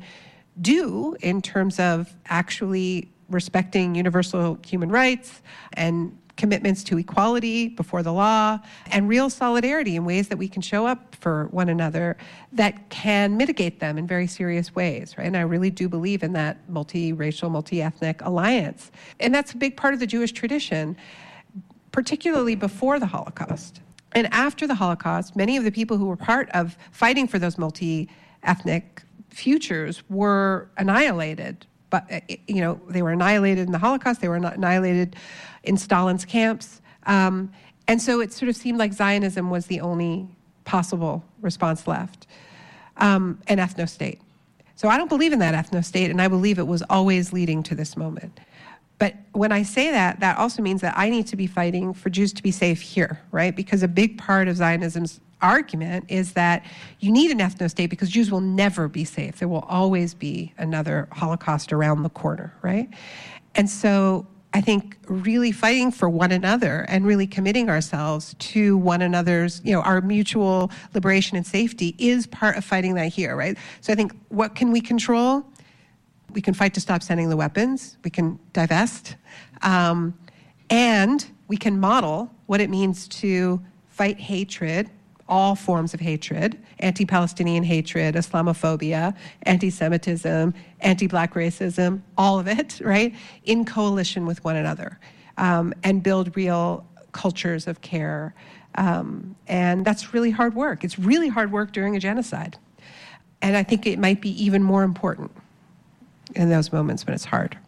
do in terms of actually respecting universal human rights and commitments to equality before the law and real solidarity in ways that we can show up for one another that can mitigate them in very serious ways, right? And I really do believe in that multi-racial, multi-ethnic alliance. And that's a big part of the Jewish tradition, particularly before the Holocaust. And after the Holocaust, many of the people who were part of fighting for those multi-ethnic futures were annihilated. But, you know, they were annihilated in the Holocaust, they were annihilated in Stalin's camps. Um, And so it sort of seemed like Zionism was the only possible response left, um, an ethno-state. So I don't believe in that ethno-state, and I believe it was always leading to this moment. But when I say that, that also means that I need to be fighting for Jews to be safe here, right? Because a big part of Zionism's argument is that you need an ethno-state because Jews will never be safe. There will always be another Holocaust around the corner, right? And so I think really fighting for one another and really committing ourselves to one another's, you know, our mutual liberation and safety is part of fighting that here, right? So I think, what can we control? We can fight to stop sending the weapons. We can divest. Um, and we can model what it means to fight hatred, all forms of hatred, anti-Palestinian hatred, Islamophobia, anti-Semitism, anti-Black racism, all of it, right, in coalition with one another, um, and build real cultures of care. Um, and that's really hard work. It's really hard work during a genocide. And I think it might be even more important in those moments when it's hard.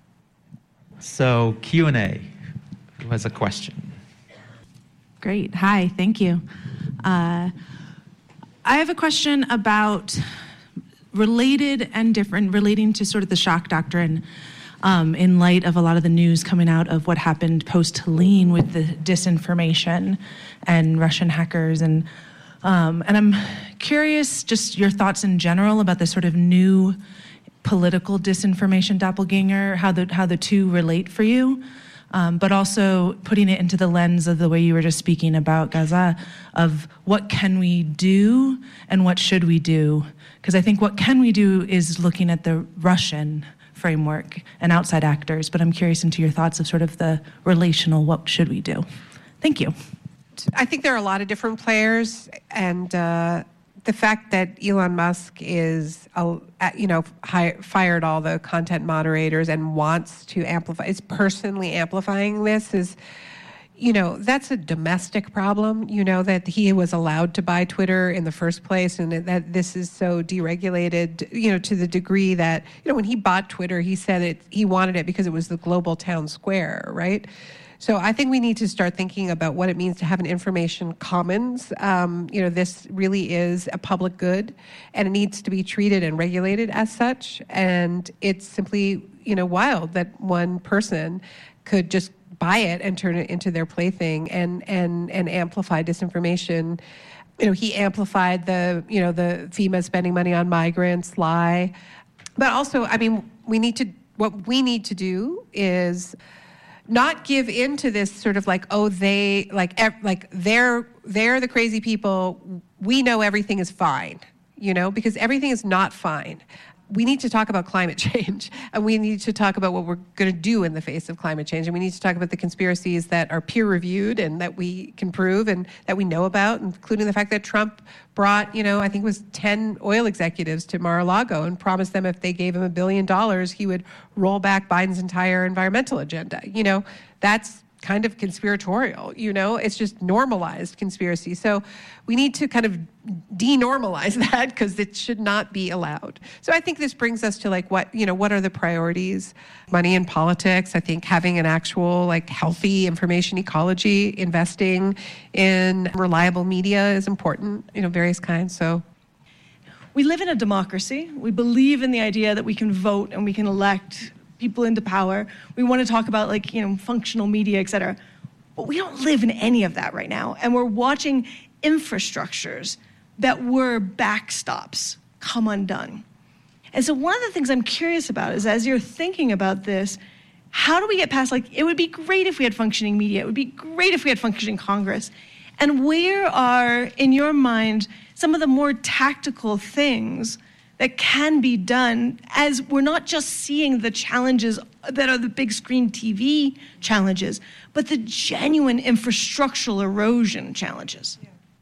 So Q and A. Who has a question? Great. Hi, thank you. Uh, I have a question about related and different, relating to sort of the shock doctrine um, in light of a lot of the news coming out of what happened post-Helene with the disinformation and Russian hackers. And um, and I'm curious just your thoughts in general about this sort of new political disinformation doppelganger, how the how the two relate for you. Um, but also putting it into the lens of the way you were just speaking about Gaza, of what can we do and what should we do? Because I think what can we do is looking at the Russian framework and outside actors, but I'm curious into your thoughts of sort of the relational, what should we do? Thank you. I think there are a lot of different players, and uh, the fact that Elon Musk is, uh, you know, hi- fired all the content moderators and wants to amplify, is personally amplifying this is, you know, that's a domestic problem, you know, that he was allowed to buy Twitter in the first place, and that this is so deregulated, you know, to the degree that, you know, when he bought Twitter, he said it, he wanted it because it was the global town square, right? So I think we need to start thinking about what it means to have an information commons. Um, you know, this really is a public good, and it needs to be treated and regulated as such. And it's simply, you know, wild that one person could just buy it and turn it into their plaything and and and amplify disinformation. You know, he amplified the, you know, the FEMA spending money on migrants lie. But also, I mean, we need to, what we need to do is not give in to this sort of like, oh, they, like, ev- like they're, they're the crazy people. We know everything is fine, you know, because everything is not fine. We need to talk about climate change, and we need to talk about what we're going to do in the face of climate change, and we need to talk about the conspiracies that are peer-reviewed and that we can prove and that we know about, including the fact that Trump brought, you know, I think it was ten oil executives to Mar-a-Lago and promised them if they gave him a billion dollars, he would roll back Biden's entire environmental agenda. You know, that's kind of conspiratorial, you know, it's just normalized conspiracy. So we need to kind of denormalize that because it should not be allowed. So I think this brings us to like what, you know, what are the priorities? Money in politics. I think having an actual like healthy information ecology, investing in reliable media is important, you know, various kinds. So we live in a democracy. We believe in the idea that we can vote and we can elect people into power. We want to talk about like, you know, functional media, et cetera. But we don't live in any of that right now. And we're watching infrastructures that were backstops come undone. And so one of the things I'm curious about is, as you're thinking about this, how do we get past, like, it would be great if we had functioning media. It would be great if we had functioning Congress. And where are, in your mind, some of the more tactical things that can be done, as we're not just seeing the challenges that are the big screen T V challenges, but the genuine infrastructural erosion challenges?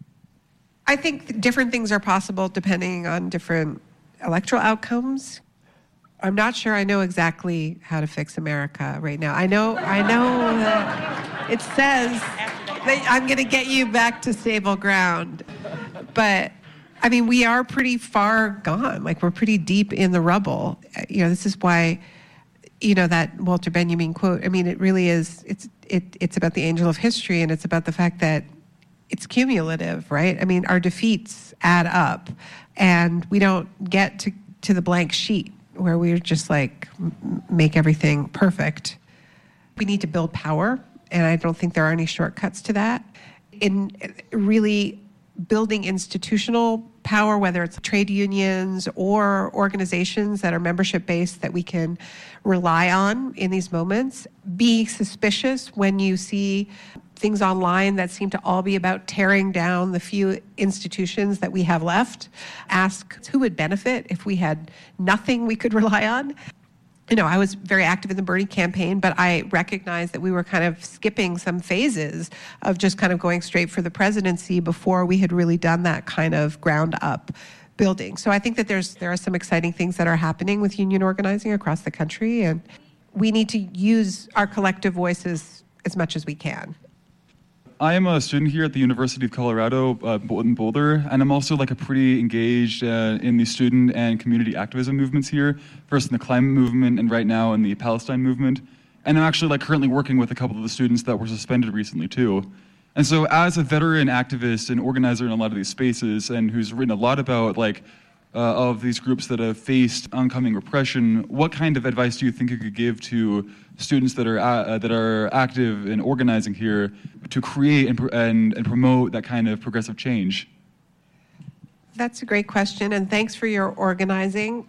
I think different things are possible depending on different electoral outcomes. I'm not sure I know exactly how to fix America right now. I know, I know that it says that I'm going to get you back to stable ground, but I mean, we are pretty far gone. Like, we're pretty deep in the rubble. You know, this is why, you know, that Walter Benjamin quote, I mean, it really is, it's it, it's about the angel of history, and it's about the fact that it's cumulative, right? I mean, our defeats add up, and we don't get to, to the blank sheet where we're just like, m- make everything perfect. We need to build power, and I don't think there are any shortcuts to that. In really building institutional power, whether it's trade unions or organizations that are membership-based that we can rely on in these moments. Be suspicious when you see things online that seem to all be about tearing down the few institutions that we have left. Ask who would benefit if we had nothing we could rely on. You know, I was very active in the Bernie campaign, but I recognized that we were kind of skipping some phases of just kind of going straight for the presidency before we had really done that kind of ground up building. So I think that there's there are some exciting things that are happening with union organizing across the country, and we need to use our collective voices as much as we can. I am a student here at the University of Colorado uh, in Boulder, and I'm also like a pretty engaged uh, in the student and community activism movements here, first in the climate movement and right now in the Palestine movement. And I'm actually like currently working with a couple of the students that were suspended recently too. And so as a veteran activist and organizer in a lot of these spaces, and who's written a lot about like uh, of these groups that have faced oncoming repression, what kind of advice do you think you could give to students that are uh, that are active in organizing here to create and, and and promote that kind of progressive change? That's a great question, and thanks for your organizing.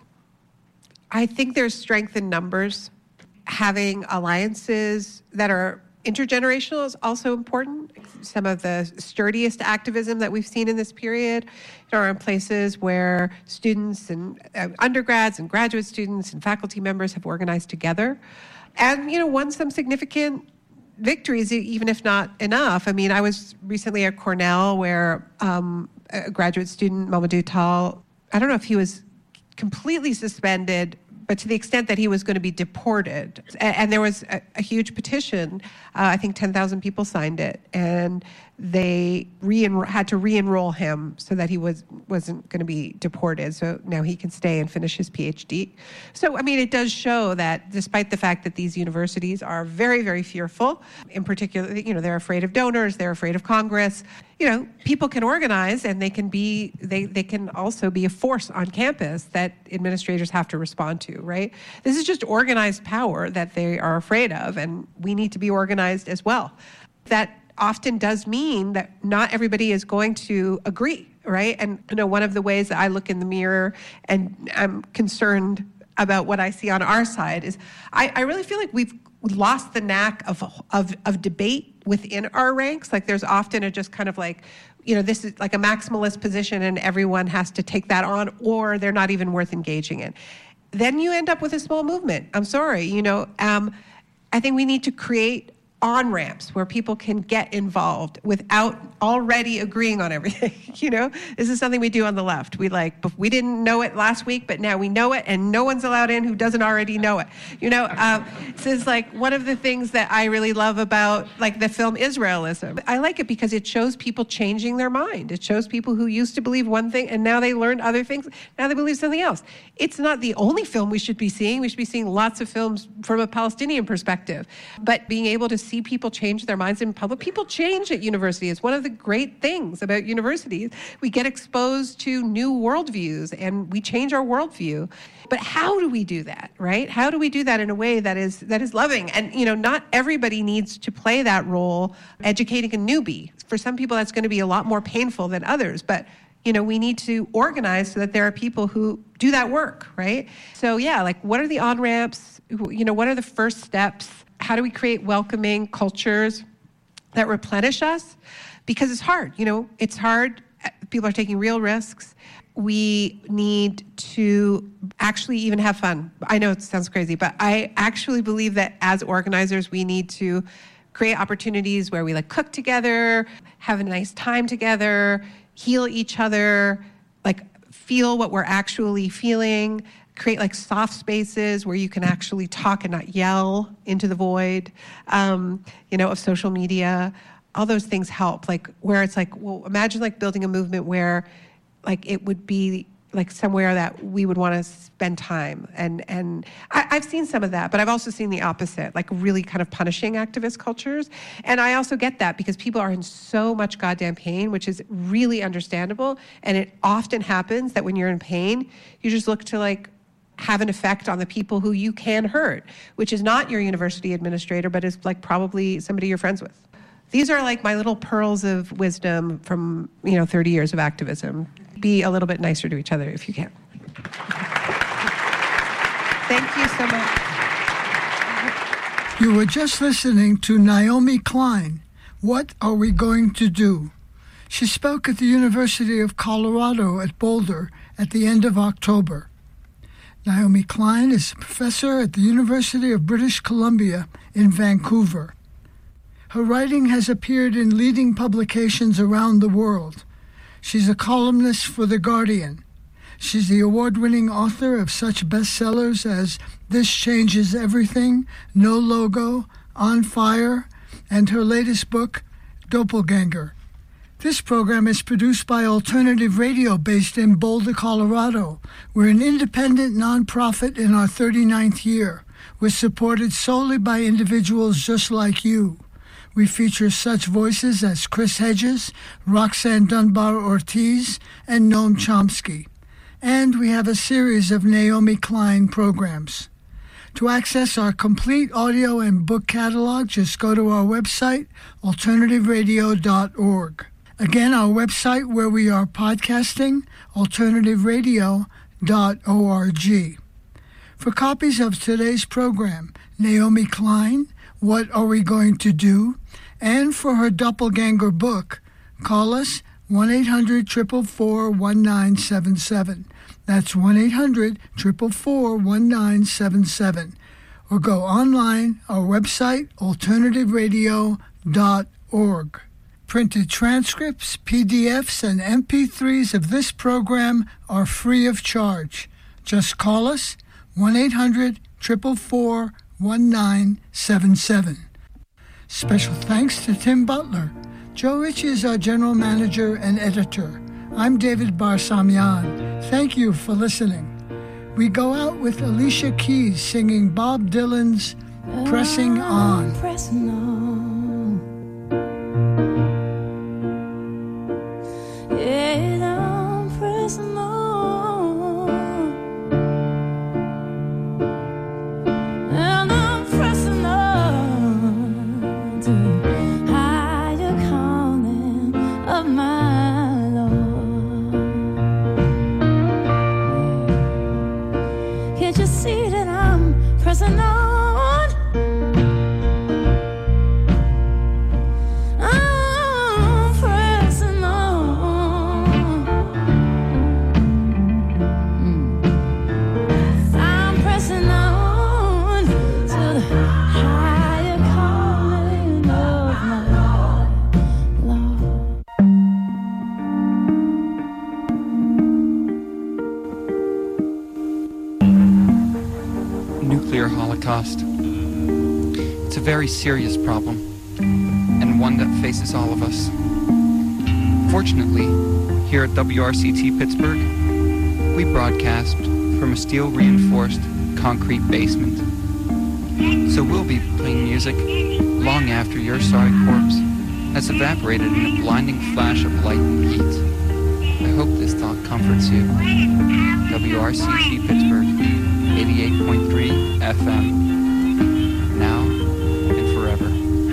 I think there's strength in numbers. Having alliances that are intergenerational is also important. Some of the sturdiest activism that we've seen in this period are in places where students and uh, undergrads and graduate students and faculty members have organized together and, you know, won some significant victories, even if not enough. I mean, I was recently at Cornell where um, a graduate student, Mamadou Tall, I don't know if he was completely suspended, but to the extent that he was going to be deported. And, and there was a, a huge petition. Uh, I think ten thousand people signed it. And they re had to re-enroll him so that he was, wasn't going to be deported. So now he can stay and finish his PhD. So, I mean, it does show that despite the fact that these universities are very, very fearful, in particular, you know, they're afraid of donors, they're afraid of Congress, you know, people can organize and they can be, they, they can also be a force on campus that administrators have to respond to, right? This is just organized power that they are afraid of, and we need to be organized as well. That often does mean that not everybody is going to agree, right? And you know, one of the ways that I look in the mirror and I'm concerned about what I see on our side is I, I really feel like we've lost the knack of, of of debate within our ranks. Like there's often a just kind of like, you know, this is like a maximalist position and everyone has to take that on, or they're not even worth engaging in. Then you end up with a small movement. I'm sorry, you know, um, I think we need to create on-ramps where people can get involved without already agreeing on everything. You know, this is something we do on the left. We like, we didn't know it last week, but now we know it, and no one's allowed in who doesn't already know it. You know, um, so it's like one of the things that I really love about like the film Israelism. I like it because it shows people changing their mind. It shows people who used to believe one thing and now they learned other things. Now they believe something else. It's not the only film we should be seeing. We should be seeing lots of films from a Palestinian perspective, but being able to see people change their minds in public. People change at university. It's one of the great things about universities. We get exposed to new worldviews and we change our worldview. But how do we do that, right? How do we do that in a way that is that is loving? And you know, not everybody needs to play that role educating a newbie. For some people that's going to be a lot more painful than others, but you know, we need to organize so that there are people who do that work, right? So yeah, like what are the on-ramps? You know, what are the first steps? How do we create welcoming cultures that replenish us? Because it's hard, you know, it's hard. People are taking real risks. We need to actually even have fun. I know it sounds crazy, but I actually believe that as organizers, we need to create opportunities where we like cook together, have a nice time together, heal each other, like feel what we're actually feeling, create like soft spaces where you can actually talk and not yell into the void, um, you know, of social media. All those things help, like where it's like, well, imagine like building a movement where like it would be like somewhere that we would want to spend time. And and I, I've seen some of that, but I've also seen the opposite, like really kind of punishing activist cultures. And I also get that because people are in so much goddamn pain, which is really understandable. And it often happens that when you're in pain, you just look to like have an effect on the people who you can hurt, which is not your university administrator, but is like probably somebody you're friends with. These are like my little pearls of wisdom from, you know, thirty years of activism. Be a little bit nicer to each other if you can. Thank you so much. You were just listening to Naomi Klein. What are we going to do? She spoke at the University of Colorado at Boulder at the end of October. Naomi Klein is a professor at the University of British Columbia in Vancouver. Her writing has appeared in leading publications around the world. She's a columnist for The Guardian. She's the award-winning author of such bestsellers as This Changes Everything, No Logo, On Fire, and her latest book, Doppelganger. This program is produced by Alternative Radio based in Boulder, Colorado. We're an independent nonprofit in our thirty-ninth year. We're supported solely by individuals just like you. We feature such voices as Chris Hedges, Roxanne Dunbar-Ortiz, and Noam Chomsky. And we have a series of Naomi Klein programs. To access our complete audio and book catalog, just go to our website, alternative radio dot org. Again, our website where we are podcasting, alternative radio dot org. For copies of today's program, Naomi Klein, What Are We Going to Do? And for her Doppelganger book, call us one eight hundred, four four four, one nine seven seven. That's one eight hundred, four four four, one nine seven seven. Or go online, our website, alternative radio dot org. Printed transcripts, P D Fs, and M P threes of this program are free of charge. Just call us, one eight hundred, four four four, one nine seven seven. Special thanks to Tim Butler. Joe Ritchie is our general manager and editor. I'm David Barsamian. Thank you for listening. We go out with Alicia Keys singing Bob Dylan's Pressing On. Pressing on. Yeah, I'm pressing on. And I'm pressing on to higher calling of my Lord. Can't you see that I'm pressing on? Nuclear holocaust. It's a very serious problem, and one that faces all of us. Fortunately, here at W R C T Pittsburgh, we broadcast from a steel-reinforced concrete basement. So we'll be playing music long after your sorry corpse has evaporated in a blinding flash of light and heat. I hope this thought comforts you. W R C T Pittsburgh, eighty-eight point three F M, now and forever.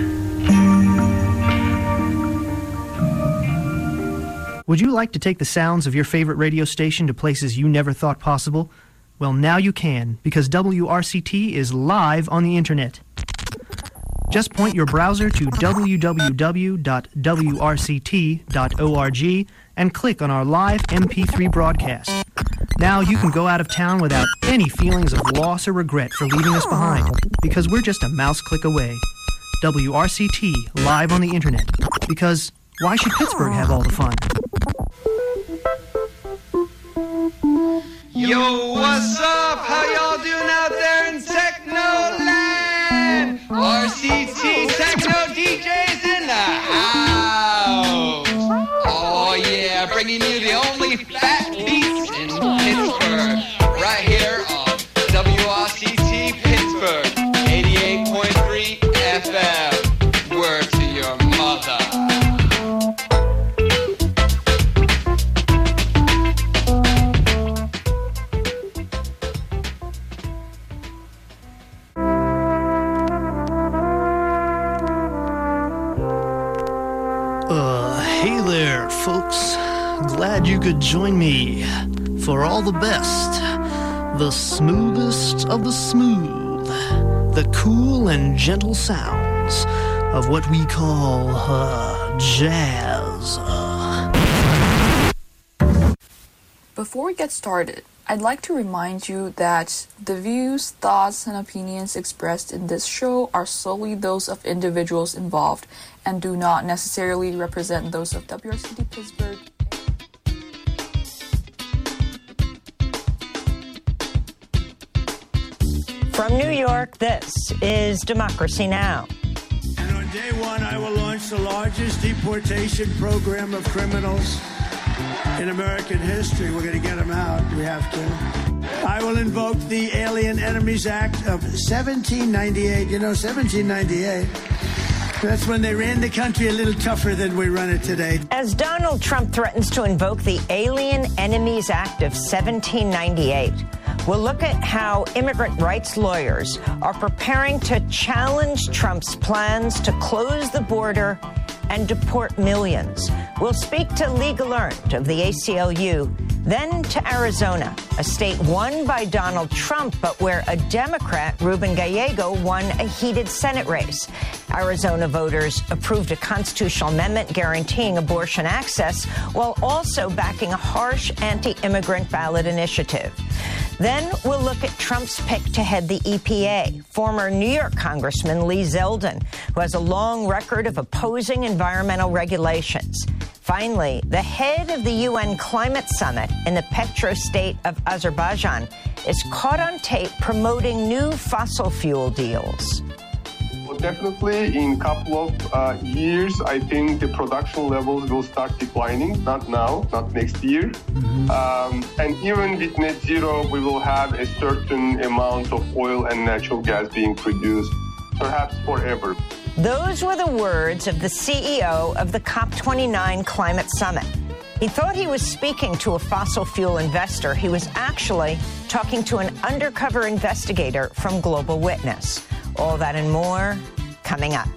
Would you like to take the sounds of your favorite radio station to places you never thought possible? Well, now you can, because W R C T is live on the internet. Just point your browser to w w w dot w r c t dot org and click on our live M P three broadcast. Now you can go out of town without any feelings of loss or regret for leaving us behind, because we're just a mouse click away. W R C T, live on the internet. Because why should Pittsburgh have all the fun? Yo, what's up? How y'all doing out there in Technoland? R C T Techno D Js in the house. Oh yeah, bringing you the only fat beats in Pittsburgh, right here on W R C T Pittsburgh, eighty-eight point three F M. Word to your mother. Uh, hey there, folks. Glad you could join me for all the best, the smoothest of the smooth, the cool and gentle sounds of what we call, uh, jazz. Uh. Before we get started, I'd like to remind you that the views, thoughts, and opinions expressed in this show are solely those of individuals involved and do not necessarily represent those of W R C T Pittsburgh. From New York, this is Democracy Now! And on day one, I will launch the largest deportation program of criminals in American history. We're going to get them out. We have to. I will invoke the Alien Enemies Act of seventeen ninety-eight. You know, seventeen ninety-eight. That's when they ran the country a little tougher than we run it today. As Donald Trump threatens to invoke the Alien Enemies Act of seventeen ninety-eight, we'll look at how immigrant rights lawyers are preparing to challenge Trump's plans to close the border and deport millions. We'll speak to Lee Gelernt of the A C L U, then to Arizona, a state won by Donald Trump, but where a Democrat, Ruben Gallego, won a heated Senate race. Arizona voters approved a constitutional amendment guaranteeing abortion access while also backing a harsh anti-immigrant ballot initiative. Then we'll look at Trump's pick to head the E P A, former New York Congressman Lee Zeldin, who has a long record of opposing environmental regulations. Finally, the head of the U N Climate Summit in the Petro state of Azerbaijan is caught on tape promoting new fossil fuel deals. Well, definitely in a couple of uh, years, I think the production levels will start declining. Not now, not next year. Mm-hmm. Um, and even with net zero, we will have a certain amount of oil and natural gas being produced, perhaps forever. Those were the words of the C E O of the COP twenty-nine Climate Summit. He thought he was speaking to a fossil fuel investor. He was actually talking to an undercover investigator from Global Witness. All that and more coming up.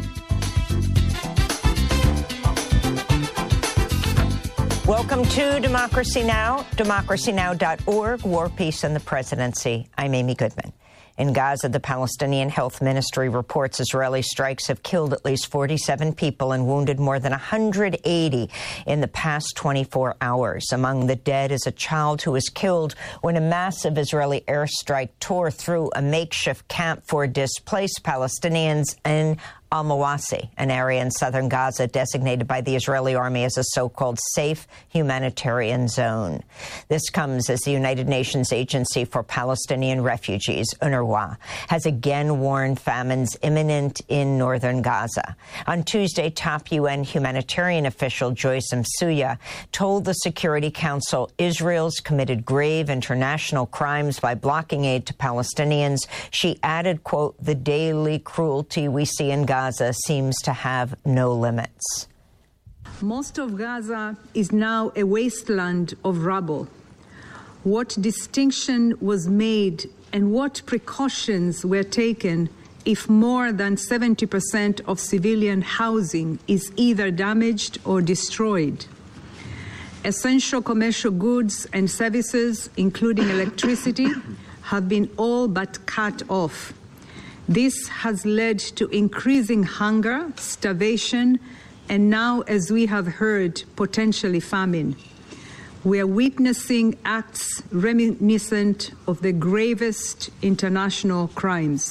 Welcome to Democracy Now!, democracy now dot org, War, Peace, and the Presidency. I'm Amy Goodman. In Gaza, the Palestinian Health Ministry reports Israeli strikes have killed at least forty-seven people and wounded more than one hundred eighty in the past twenty-four hours. Among the dead is a child who was killed when a massive Israeli airstrike tore through a makeshift camp for displaced Palestinians in Al-Mawasi, an area in southern Gaza designated by the Israeli army as a so-called safe humanitarian zone. This comes as the United Nations Agency for Palestinian Refugees, UNRWA, has again warned famines imminent in northern Gaza. On Tuesday, top U N humanitarian official Joyce Msuya told the Security Council Israel's committed grave international crimes by blocking aid to Palestinians. She added, quote, "The daily cruelty we see in Gaza Gaza seems to have no limits." Most of Gaza is now a wasteland of rubble. What distinction was made and what precautions were taken if more than seventy percent of civilian housing is either damaged or destroyed? Essential commercial goods and services, including electricity, have been all but cut off. This has led to increasing hunger, starvation, and now, as we have heard, potentially famine. We are witnessing acts reminiscent of the gravest international crimes.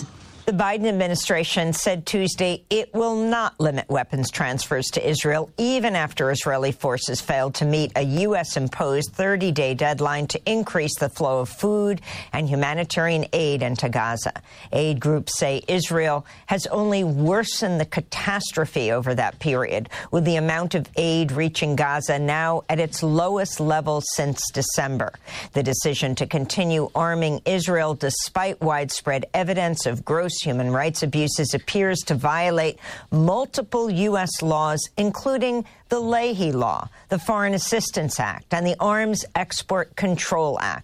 The Biden administration said Tuesday it will not limit weapons transfers to Israel, even after Israeli forces failed to meet a U S-imposed thirty-day deadline to increase the flow of food and humanitarian aid into Gaza. Aid groups say Israel has only worsened the catastrophe over that period, with the amount of aid reaching Gaza now at its lowest level since December. The decision to continue arming Israel despite widespread evidence of gross human rights abuses appears to violate multiple U S laws, including the Leahy Law, the Foreign Assistance Act, and the Arms Export Control Act.